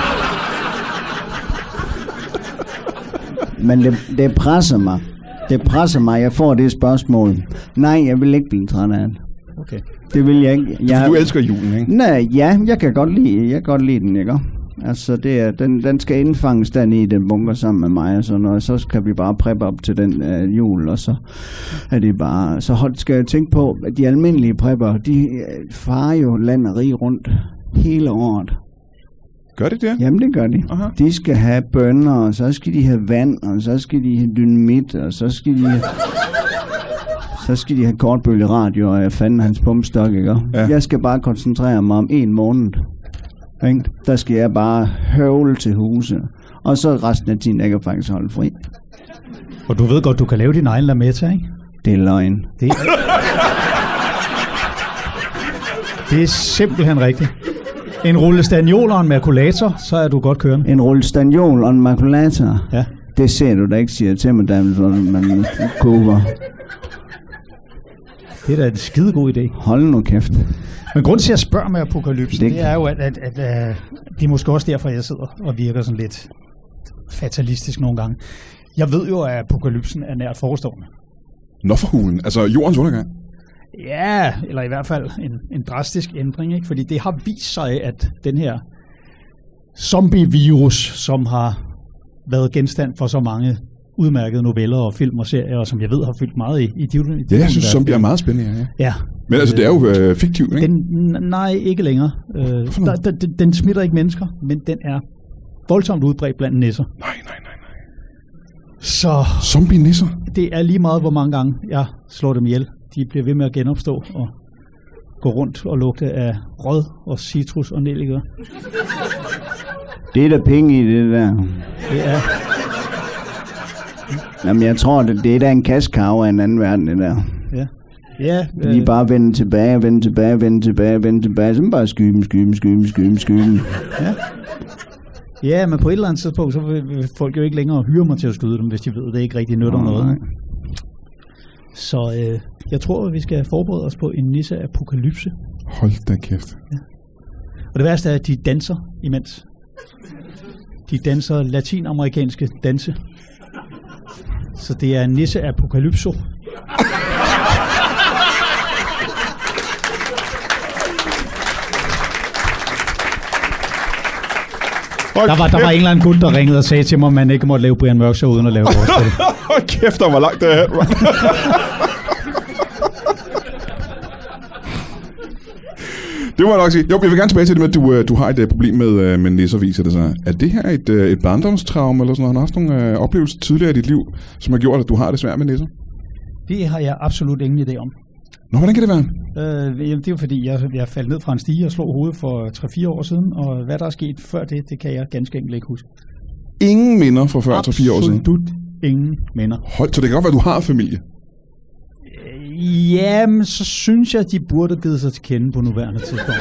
Men det, det presser mig. Det presser mig, jeg får det spørgsmål. Nej, jeg vil ikke blive træt af det. Okay. Det vil jeg ikke. Jeg, du elsker julen, ikke? Nej, ja, jeg kan godt lide, jeg kan godt lide den, ikke? Altså, det er, den, den skal indfanges den i den bunker sammen med mig, og så, når, så skal vi bare preppe op til den uh, jul, og så er det bare... Så hold, skal jeg tænke på, at de almindelige prepper, de farer jo land og rige rundt hele året. Gør de det? Jamen, det gør de. Aha. De skal have bønner, og så skal de have vand, og så skal de have dynamit, og så skal de have... Så skal de have kortbølgeradio, og jeg fandt hans pumpstok, ikke? Ja. Jeg skal bare koncentrere mig om en måned. Ikke? Der skal jeg bare høvle til huse. Og så resten af tiden, jeg kan faktisk holde fri. Og du ved godt, du kan lave din egen lametta, ikke? Det er løgn. Det er, det er simpelthen rigtigt. En rulle stagnol og en makulator, så er du godt kørende. En rulle stagnol og en makulator? Ja. Det ser du da ikke, siger til mig, så man koger. Det er da en skidegod idé. Hold nu kæft. Men grund til at spørge med apokalypsen, det, det er jo, at, at, at, at det er måske også derfor, jeg sidder og virker sådan lidt fatalistisk nogle gange. Jeg ved jo, at apokalypsen er nært forestående. Nå for hulen. Altså jordens undergang. Ja, eller i hvert fald en, en drastisk ændring, ikke? Fordi det har vist sig, at den her zombie-virus, som har været genstand for så mange udmærkede noveller og film og serier, og som jeg ved har fyldt meget i, i de, i Ja, jeg synes, zombie er meget spændende. Ja. ja. Men altså, det er jo øh, fiktivt, ikke? Den, nej, ikke længere. Øh, der, der, den smitter ikke mennesker, men den er voldsomt udbredt blandt nisser. Nej, nej, nej, nej. Så zombie-nisser? Det er lige meget, hvor mange gange jeg slår dem ihjel. De bliver ved med at genopstå og gå rundt og lugte af rød og citrus og nelliker. Det er der penge i det der. Det er... Jamen, jeg tror, det, det er da en kaskarve af en anden verden, det der. Ja. Ja, øh... De bare vende tilbage, vende tilbage, vende tilbage, vende tilbage. Så bare skyben, skyben, skyben, skyben, skyben. Ja. Ja, men på et eller andet tidspunkt, så vil folk jo ikke længere hyre mig til at skyde dem, hvis de ved, at det ikke rigtig nytter oh, noget. Nej. Så øh, jeg tror, at vi skal forberede os på en nisse-apokalypse. Hold da kæft. Ja. Og det værste er, at de danser imens. De danser latinamerikanske danse. Så det er en nisse-apokalypso. Der var, der var en eller anden gut, der ringede og sagde til mig, at man ikke måtte lave Brian Mørk Show uden at lave vores spil. Hold kæft, der var langt derhen. Det må jeg nok sige. Jo, jeg vil gerne tilbage til det med, at du, du har et uh, problem med, uh, med nisser, viser det sig. Er det her et, uh, et barndomstraume, eller sådan noget? Har du haft nogle uh, oplevelser tidligere i dit liv, som har gjort, at du har det svært med nisser? Det har jeg absolut ingen idé om. Nå, hvordan kan det være? Øh, jamen, det er jo fordi, jeg, jeg faldt ned fra en stige og slog hovedet for tre fire år siden, og hvad der er sket før det, det kan jeg ganske enkelt ikke huske. Ingen minder fra før tre fire år siden? Absolut ingen minder. Hold, så det kan godt være, at du har familie? Øh, jamen, så synes jeg, at de burde have givet sig til kende på nuværende tidspunkt.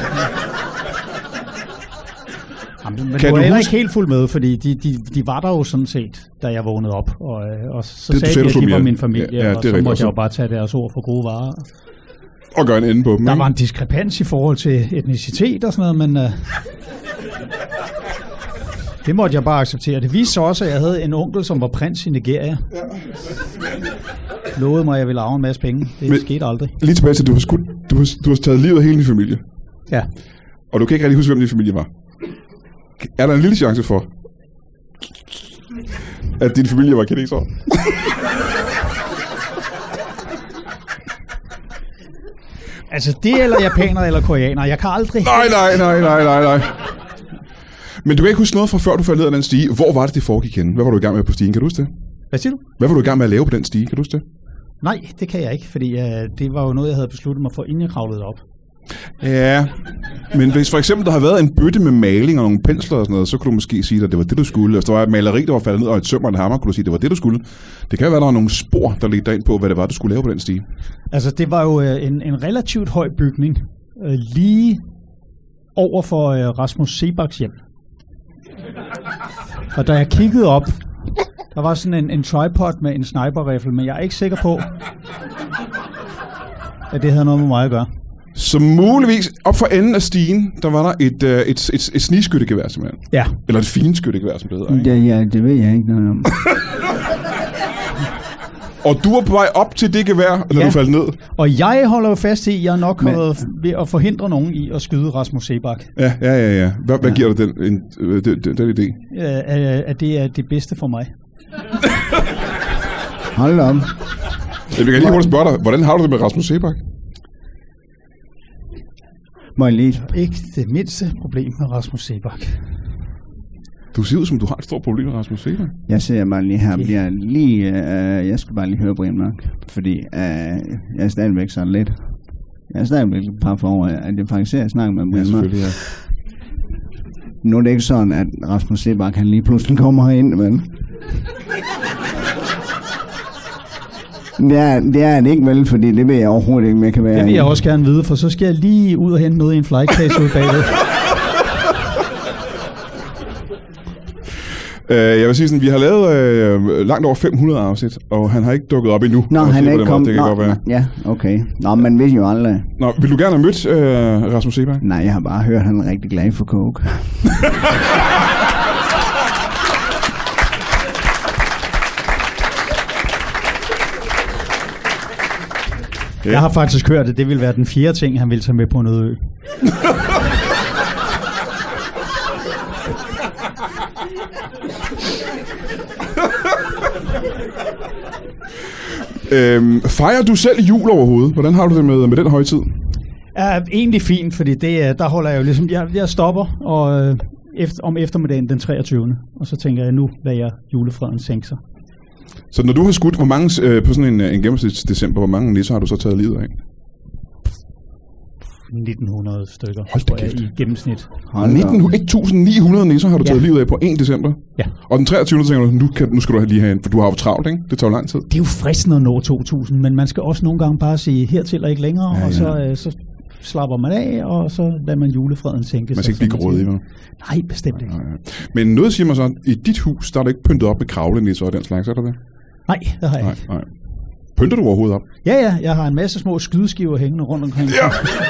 Jamen, men kan du er heller ikke helt fuld med, fordi de, de, de var der jo sådan set, da jeg vågnede op, og, og så det, sagde de, at de var min familie, ja, ja, og så måtte også. Jeg jo bare tage deres ord for gode varer. Og gøre en ende på dem, Der ikke? var en diskrepans i forhold til etnicitet og sådan noget, men uh, det måtte jeg bare acceptere. Det viste sig også, at jeg havde en onkel, som var prins i Nigeria. Ja. Lovede mig, at jeg ville arve en masse penge. Det men, skete aldrig. Lige tilbage til, at du har, skud, du, har, du har taget livet af hele din familie. Ja. Og du kan ikke rigtig huske, hvem din familie var. Er der en lille chance for, at din familie var kineser? Altså det eller japaner eller koreaner. Jeg kan aldrig... Nej, nej, nej, nej, nej, nej. Men du kan ikke huske noget fra før du faldt ned af den stige. Hvor var det, det foregik henne? Hvad var du i gang med på stigen? Kan du huske det? Hvad siger du? Hvad var du i gang med at lave på den stige? Kan du huske det? Nej, det kan jeg ikke, fordi uh, det var jo noget, jeg havde besluttet mig for, inden jeg kravlede op. Ja, men hvis for eksempel der har været en bøtte med maling og nogle pensler og sådan noget, så kunne du måske sige, at det var det, du skulle. Hvis der var et maleri, der var faldet ned, og et søm og en hammer, kunne du sige, at det var det, du skulle. Det kan jo være, der var nogle spor, der ledte dig ind på, hvad det var, du skulle lave på den stige. Altså, det var jo en, en relativt høj bygning, øh, lige over for øh, Rasmus Sebaks hjem. Og da jeg kiggede op, der var sådan en, en tripod med en sniper-rifle, men jeg er ikke sikker på, at det havde noget med mig at gøre. Så muligvis op for enden af stigen, der var der et, øh, et, et, et, et snigskyttegevær, simpelthen. Ja. Eller et finskyttegevær, som det hedder. Ikke? Det, ja, det ved jeg ikke noget om. Og du var på vej op til det gevær, eller Ja. du faldt ned? Og jeg holder jo fast i, at jeg nok Men- har været ved at forhindre nogen i at skyde Rasmus Sebak. Ja, ja, ja. ja. Hvad, hvad Ja. giver dig den, en, øh, den, den, den idé? Øh, at det er det bedste for mig. Hold op. Jeg vil lige hurtigt spørge dig, hvordan har du det med Rasmus Sebak? Må jeg lige... Ikke det mindste problem med Rasmus Sebak. Du ser ud som, du har et stort problem med Rasmus Sebak. Jeg ser bare lige her, bliver lige... Øh, jeg skal bare lige høre Brian Mørk, fordi øh, jeg er stadigvæk sådan lidt... Jeg er stadigvæk et par for over, at jeg faktisk ser, at jeg snakker med Ja, Brian Mørk. selvfølgelig, ja. Nu er det ikke sådan, at Rasmus Sebak, han lige pludselig kommer herind, men... Det er, det er det ikke vel, fordi det ved jeg overhovedet ikke, om jeg kan være Det vil jeg i. også gerne vide, for så skal jeg lige ud og hente noget i en flycase ude bagved. Uh, jeg vil sige sådan, vi har lavet uh, langt over fem hundrede afsnit, og han har ikke dukket op endnu. Nå, Og han det er ikke på den måde, kommet... Det kan Nå, godt være. ja, okay. Nå, man ved jo aldrig. Nå, vil du gerne have mødt uh, Rasmus Sebak? Nej, jeg har bare hørt, at han er rigtig glad for coke. Ja. Jeg har faktisk hørt, at det vil være den fjerde ting, han vil tage med på en øde ø. Øhm, fejrer du selv jul overhovedet? Hvordan har du det med, med den højtid? Er egentlig fint, fordi det, er- der holder jeg jo ligesom... Jeg, jeg stopper og, øh, efter, om eftermiddagen den treogtyvende Og så tænker jeg, nu lader jeg julefreden sænke sig. Så når du har skudt, hvor mange, øh, på sådan en, en gennemsnits december, hvor mange nisser har du så taget livet af? nitten hundrede stykker, Hold da tror jeg, kæft. i gennemsnit. Hold da op. nitten et tusind ni hundrede nisser har du Ja. taget livet af på en december? Ja. Og den treogtyvende tænker du, nu, kan, nu skal du lige have en, for du har jo travlt, ikke? Det tager jo lang tid. Det er jo fristende at nå to tusind, men man skal også nogle gange bare sige hertil og ikke længere, Ja, ja, ja. og så, øh, så slapper man af, og så lader man julefreden sænke sig. Man skal ikke blive som grådig, siger. vel? Nej, bestemt ikke. Men noget siger mig så, i dit hus, der er der ikke pyntet op med kravlenisser og den slags, er der det? Nej, det har jeg Nej, ikke. nej. Pynter du overhovedet op? Ja, ja, jeg har en masse små skydeskiver hængende rundt omkring. Ja.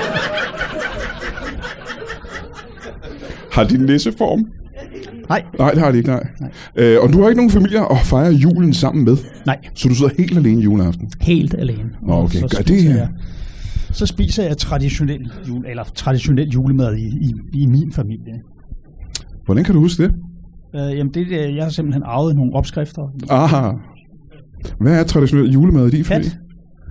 Har de nisseform? Nej, Nej, det har de ikke, nej. Nej. Øh, og du har ikke nogen familie at fejre julen sammen med? nej, Så du sidder helt alene juleaften? helt alene. Nå, Og okay. så Gør spiser det, ja. jeg, så spiser jeg traditionel jul, eller traditionel julemad i, i, i min familie. Hvordan kan du huske det? Øh, jamen, det, er- jeg har simpelthen arvet nogle opskrifter. Aha. Hvad er traditionel julemad i din familie? Kat.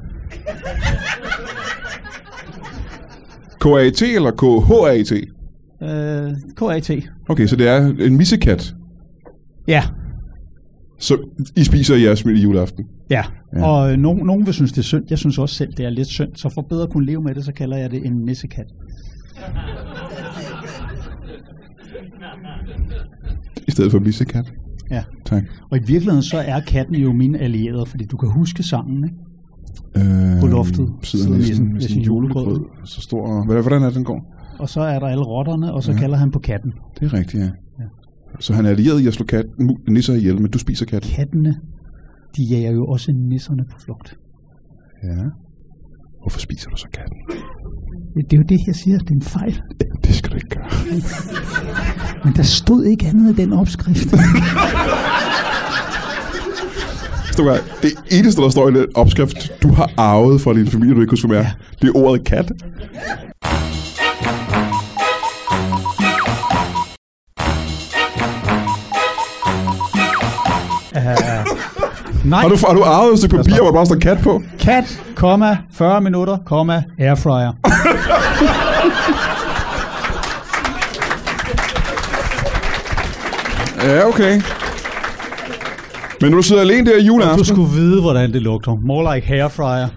K A T eller K H A T? Øh, K A T. Okay, så det er en missekat. Ja, Så I spiser i jeres familie juleaften? ja. Ja. ja. Og øh, nogen, nogen vil synes, det er synd. Jeg synes også selv, det er lidt synd. Så for bedre at kunne leve med det, så kalder jeg det en nissekat. I stedet for missekat? Ja. Tak. Og i virkeligheden, så er katten jo mine allierede, fordi du kan huske sangen, ikke? Øh, På loftet sidder sidder næsten nissen med med sin sin julegrød. julegrød. Så stor. Hvad- Hvordan er det, den går? Og så er der alle rotterne, og så Ja. ja. kalder han på katten. Det er rigtigt, ja. Ja. Så han er allieret i at slå kat, mu- nisser ihjel, men du spiser kat. Kattene, de jager jo også nisserne på flugt. Ja. Hvorfor spiser du så katten? Det er jo det, jeg siger, det er en fejl. Det skal du ikke gøre. Men der stod ikke andet i den opskrift. Stod her, det eneste, der står i den opskrift, du har arvet fra din familie, du ikke husker mere, ja. Det er ordet kat. Nej, Har du, har du arvet et stykke papir, hvor der bare står kat på? kat, komma, fyrre minutter, komma, airfryer. Ja, okay. Men når du sidder alene der i Du juleaften, skulle vide, hvordan det lugter. More like hairfryer.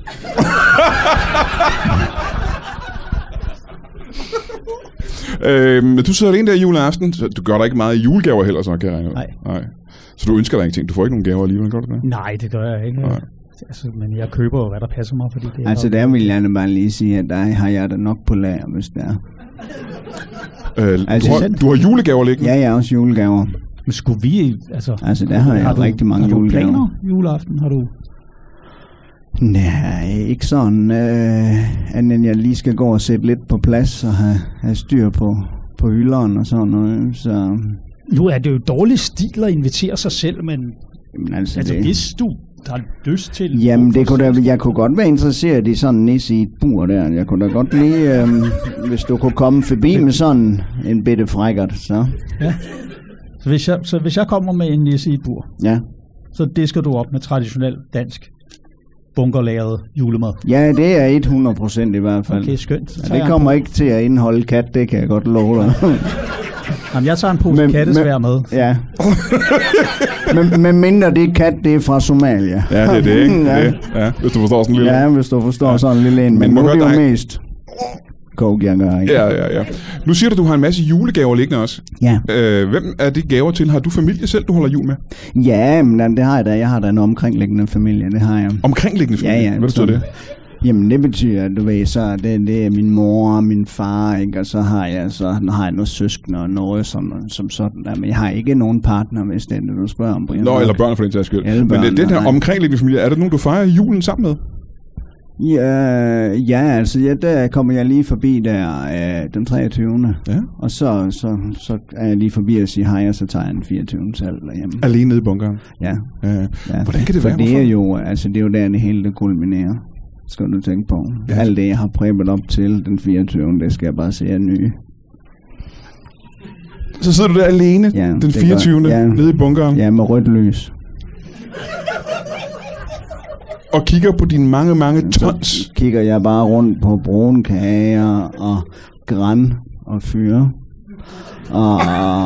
øh, men du sidder alene der i juleaften, så du gør der ikke meget i julegaver heller, så kan jeg regne ud. Nej. Nej. Så du ønsker dig ingenting. Du får ikke nogen gaver alligevel, gør du det? Nej, det gør jeg ikke. Nej. Altså, men jeg køber jo, hvad der passer mig, fordi det er... Altså, der vil jeg da bare lige sige, at der har jeg da nok på lager, hvis det er. Øh, Altså, du, har, du har julegaver liggende? Ja, jeg har også julegaver. Men skulle vi... Altså, Altså, der har jeg du, rigtig mange har du julegaver. planer juleaften? Har du... Nej, ikke sådan, øh, andet end jeg lige skal gå og sætte lidt på plads og have, have styr på, på hylderen og sådan noget, så... Nu er det jo dårlig stil at invitere sig selv, men Jamen, altså, altså, det, hvis du har lyst til... jamen, det kunne da, jeg kunne godt være interesseret i sådan en nisse i et bur der. Jeg kunne da godt lige, øh, hvis du kunne komme forbi med sådan en bitte frækkert, så... Ja. Så hvis, jeg, så hvis jeg kommer med en nisse i et bur, Ja. så disker du op med traditionel dansk bunkerlagret julemad. Ja, det er hundrede procent i hvert fald. Okay, skønt. Så Ja, tager det jeg kommer ikke til at indeholde kat, det kan jeg godt love dig. Jamen, jeg tager en pose Men- kattesvær med. Ja. men, men mindre det kat, det er fra Somalia. Ja, det er det, ikke? Ja. Det, ja, hvis du forstår sådan en lille... Ja, hvis du forstår sådan en lille en. Men, Men men må nu er det høre jo dig- mest coke, jeg gør, ikke? Ja, ja, ja. Nu siger du, at du har en masse julegaver liggende også. Ja. Øh, hvem er de gaver til? Har du familie selv, du holder jul med? Ja, men det har jeg da. Jeg har da en omkringliggende familie, det har jeg. Omkringliggende familie? Ja, ja. Hvad betyder så- det? Jamen, det betyder, at du ved, så det, det er min mor og min far, ikke? Og så har jeg, så har jeg noget søskende og noget sådan, som sådan der. Men jeg har ikke nogen partner, hvis det er det, du spørger om, Brian. Nå, eller børn for den sags skyld. Alle Men børn, øh, den her nej. omkringliggende familie, er det nogen, du fejrer julen sammen med? Ja, ja, altså, ja, der kommer jeg lige forbi der øh, den treogtyvende Ja. Og så, så, så er jeg lige forbi og siger hej, og så tager jeg den fireogtyvende salg derhjemme. Alene nede i bunkeren? Ja, Ja. ja. Hvordan kan det For være? det er Hvorfor? jo, altså, det er jo der, det hele det kulminerer. Skal du tænke på. Ja. Ja. Alt det, jeg har præppet op til den fireogtyvende det skal jeg bare se er nye. Så sidder du der alene Ja, den det gør- fireogtyvende ja. nede i bunkeren Ja, med rødt lys. og kigger på dine mange, mange tons. Så kigger jeg bare rundt på brune kager og græn og fyre. Og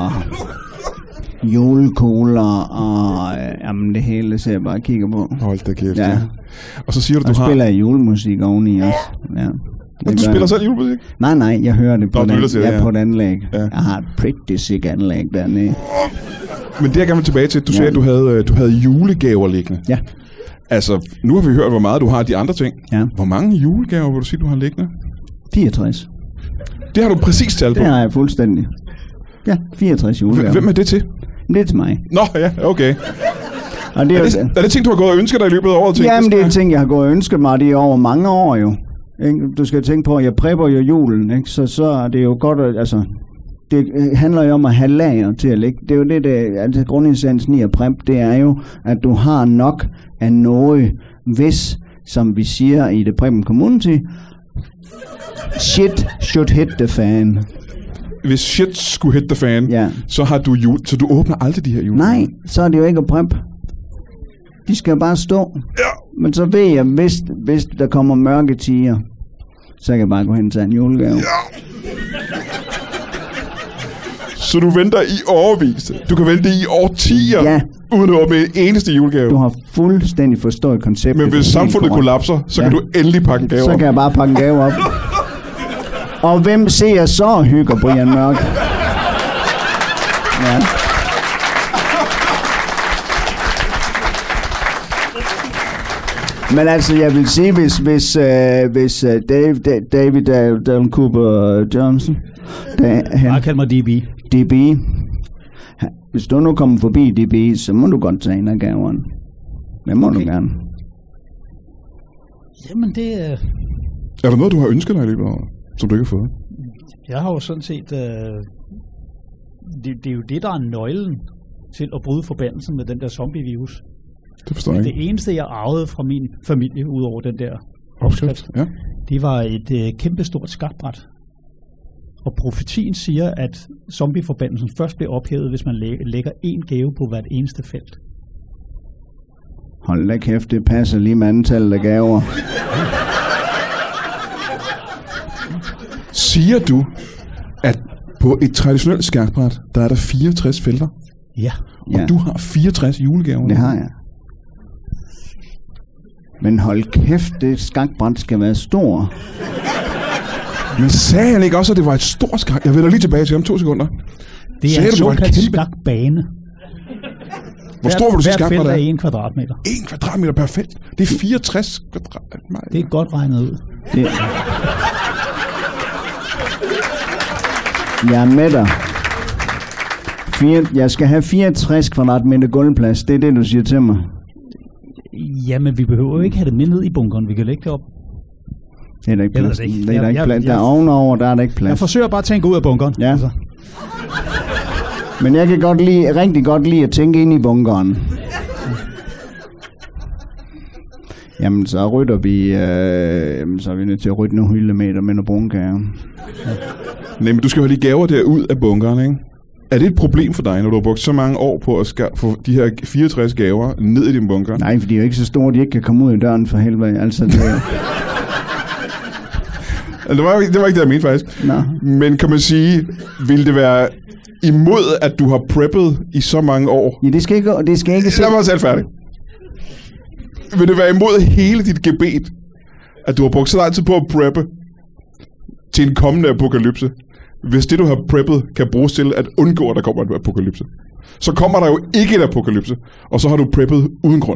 julekugler og øh, jamen det hele ser jeg bare og kigger på. Hold da kæft. Ja. Og så siger du, Og du har... spiller jeg julemusik oveni også. Ja. Og du gør spiller jeg. selv julemusik? Nej, nej, jeg hører det på, Nå, du den, lytter til det, ja, ja. på et anlæg. Ja. Jeg har et pretty sick anlæg dernede. Men det jeg gerne vil tilbage til, du Ja. sagde, at du havde, øh, du havde julegaver liggende. Ja. Altså, nu har vi hørt, hvor meget du har af de andre ting. Ja. Hvor mange julegaver vil du sige, du har liggende? fireogtres. Det har du præcis talt på. Det har jeg fuldstændig. Ja, fireogtres julegaver. Hvem er det til? Det er til mig. Nå, ja, okay. Og det er, Er jo det, er det ting, du har gået og ønsket dig i løbet af året? Jamen, det er ting, jeg har gået og ønsket mig, det er over mange år jo. Ikke? Du skal tænke på, at jeg prepper jo julen, ikke? Så, så er det jo godt, at, altså, det handler jo om at have lager til at ligge. Det er jo det, det altså grundessensen i at prep, det er jo, at du har nok af noget, hvis, som vi siger i det preppen community, shit should hit the fan. Hvis shit skulle hit the fan, Ja. så har du jul, så du åbner aldrig de her julegaver. Nej, så er det jo ikke at prep. De skal bare stå. Ja. Men så ved jeg, hvis, hvis der kommer mørke tiger, så kan jeg bare gå hen og tage en julegave. Ja. Så du venter i årevis. Du kan vente i årtier, Ja. uden at åbne en eneste julegave. Du har fuldstændig forstået konceptet. Men hvis Helt samfundet korrekt. kollapser, så Ja. kan du endelig pakke en gave Så op. kan jeg bare pakke en gave op. Og hvem ser så hygger Brian Mørk? Ja. Men altså, jeg vil sige, hvis, hvis, øh, hvis øh, Dave, Da- David øh, Dallin Cooper Johnson, da, han, Bare kald mig D B. D B, han- hvis du nu kommer forbi D B, så må du godt tage en af gaverne. Det må okay. Okay. du gerne. Jamen, det er... Er der noget, du har ønsket dig i løbet af året, som du ikke har fået? Jeg har jo sådan set... Øh, det, det er jo det, der er nøglen til at bryde forbandelsen med den der zombie-virus. Det forstår jeg Det ikke. eneste, jeg arvede fra min familie, ud over den der opskrift, Ja. det var et øh, kæmpestort skakbræt. Og profetien siger, at zombieforbandelsen først bliver ophævet, hvis man læ- lægger én gave på hvert eneste felt. Hold da kæft, det passer lige med antallet af gaver. Siger du, at på et traditionelt skakbræt, der er der fireogtres felter, Ja. og Ja. du har fireogtres julegaver? Det har jeg. Men hold kæft, det skakbræt skal være stor. Men sagde han ikke også, at det var et stort skak? Jeg vender lige tilbage til om to sekunder. Det er Sagde en du, det var et såkaldt kæmpe- skakbane. Hvor stor vil du sige Hvert felt skakbræt er er? en kvadratmeter. en kvadratmeter per felt. Det er fireogtres kvadratmeter. Det er godt regnet ud. Det, Jeg er med dig. Fire, jeg skal have fireogtres kvadratmeter gulvplads. Det er det, du siger til mig. Jamen, vi behøver jo ikke have det med ned i bunkeren. Vi kan lægge det op. Det er der ikke plads. Det ikke. Det er der jeg, ikke jeg, plads. jeg, Der er ovenover, der er der ikke plads. Jeg forsøger bare at tænke ud af bunkeren. Ja. Altså. Men jeg kan godt lide, rigtig godt lide at tænke ind i bunkeren. Jamen, så rydder vi... Øh, jamen, så er vi nødt til at rydde nogle hyldemeter med nogle brunkager. Nej, men du skal jo have de gaver der ud af bunkeren, ikke? Er det et problem for dig, når du har brugt så mange år på at ska- få de her fireogtres gaver ned i din bunker? Nej, for de er jo ikke så store, de ikke kan komme ud i døren for helvede. Altså, det er... Det var, det var ikke det, jeg mente faktisk. Nå. Men kan man sige, vil det være imod, at du har preppet i så mange år? Ja, det skal ikke... Det skal ikke Lad mig selv færdig. Vil det være imod hele dit gebet, at du har brugt så lang tid på at preppe til en kommende apokalypse, hvis det, du har preppet, kan bruges til at undgå, at der kommer en apokalypse? Så kommer der jo ikke en apokalypse, og så har du preppet uden grund.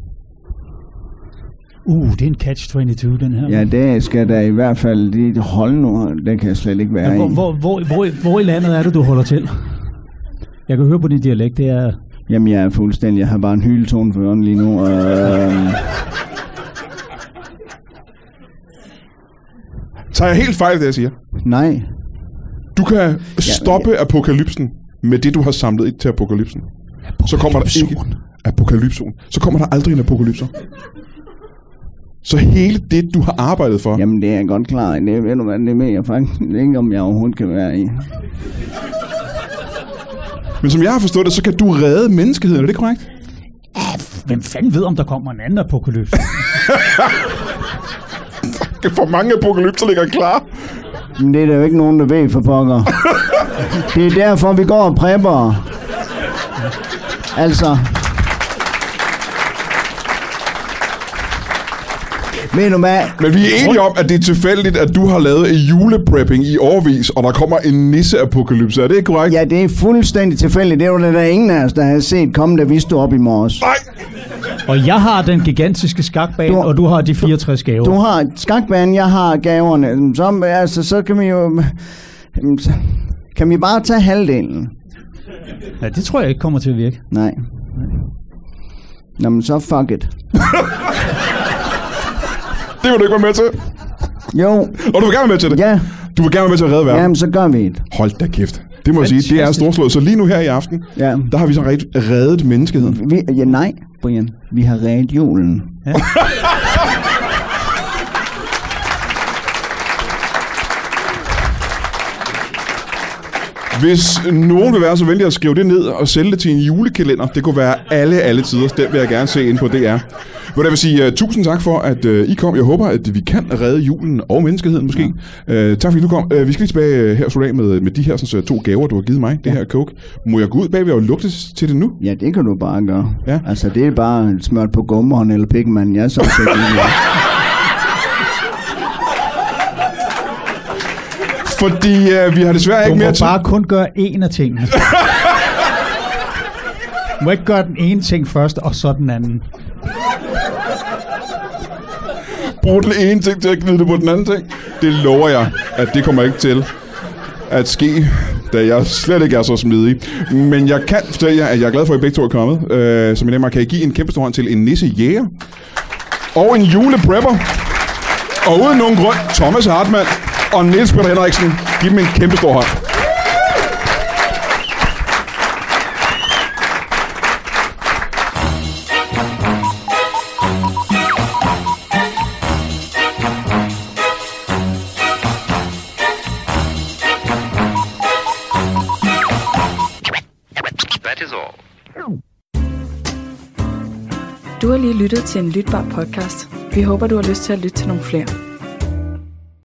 Uh, det er en catch toogtyve, den her. Ja, det skal der i hvert fald lige holde nu. Det kan jeg slet ikke være ja, hvor, i. hvor, hvor, hvor, hvor i landet er det, du holder til? Jeg kan høre på din dialekt, det er... Jamen, jeg er fuldstændig. Jeg har bare en hyletone for øren lige nu. Og, øh... Tager jeg helt fejl, det jeg siger? Nej. Du kan stoppe ja, ja. apokalypsen med det, du har samlet ind til apokalypsen. Så kommer der ikke... Apokalypsen. Så kommer der aldrig en apokalypse. Så hele det, du har arbejdet for... Jamen, det er jeg godt klar. Det ved du hvad, det ved jeg faktisk ikke, om jeg overhovedet kan være i. Men som jeg har forstået det, så kan du redde menneskeheden. Er det korrekt? Ja, hvem fanden ved, om der kommer en anden apokalypse? For mange apokalypser ligger klar. Men det er der jo ikke nogen, der ved for pokker. Det er derfor, vi går og prepper. Altså... Ved du hvad? Men vi er enige om, at det er tilfældigt, at du har lavet en juleprepping i årevis, og der kommer en nisseapokalypse. Er det ikke korrekt? Ja, det er fuldstændig tilfældigt. Det var der, der ingen af os, der havde set komme, da vi stod op i morges. Nej! Og jeg har den gigantiske skakbane, du, og du har de fireogtres gaver. Du har skakbanen, jeg har gaverne. Så, altså, så kan vi jo... Så kan vi bare tage halvdelen? Ja, det tror jeg ikke kommer til at virke. Nej. Nå, men så fuck it. Det vil du ikke være med til? Jo. Og du vil gerne være med til det? Ja. Du vil gerne være med til at redde verden? Jamen, så gør vi det. Hold da kæft. Det må jeg sige, det er storslået. Så lige nu her i aften, ja. der har vi så rigtig reddet menneskeheden. Vi, ja, nej, Brian. Vi har reddet julen. Ja. Hvis nogen vil være så venlig at skrive det ned og sælge det til en julekalender, det kunne være alle, alle tider. Den vil jeg gerne se ind på D R. Hvor jeg vil sige uh, tusind tak for, at uh, I kom. Jeg håber, at vi kan redde julen og menneskeheden måske. Ja. Uh, tak fordi du kom. Uh, vi skal lige tilbage uh, her og af med, med de her sådan, to gaver, du har givet mig. Ja. Det her coke. Må jeg gå ud bagved og lugte til det nu? Ja, det kan du bare gøre. Ja. Altså, det er bare smørt på gummeren eller pigman. Jeg er så sikker i det. Fordi uh, vi har desværre ikke mere tid. Du må bare kun gøre én af tingene. Du må ikke gøre den ene ting først, og så den anden. Brug den ene ting til at gnide det på den anden ting. Det lover jeg, at det kommer ikke til at ske, da jeg slet ikke er så smidig. Men jeg kan fortælle jer, at jeg er glad for, at I begge to er kommet. Uh, som I nemmer, kan I give en kæmpe stor hånd til en nissejæger og en juleprepper. Og uden nogen grund, Thomas Hartmann og Niels Peter Henriksen. Giv dem en kæmpe stor hånd. Du har lige lyttet til en lytbar podcast. Vi håber, du har lyst til at lytte til nogle flere.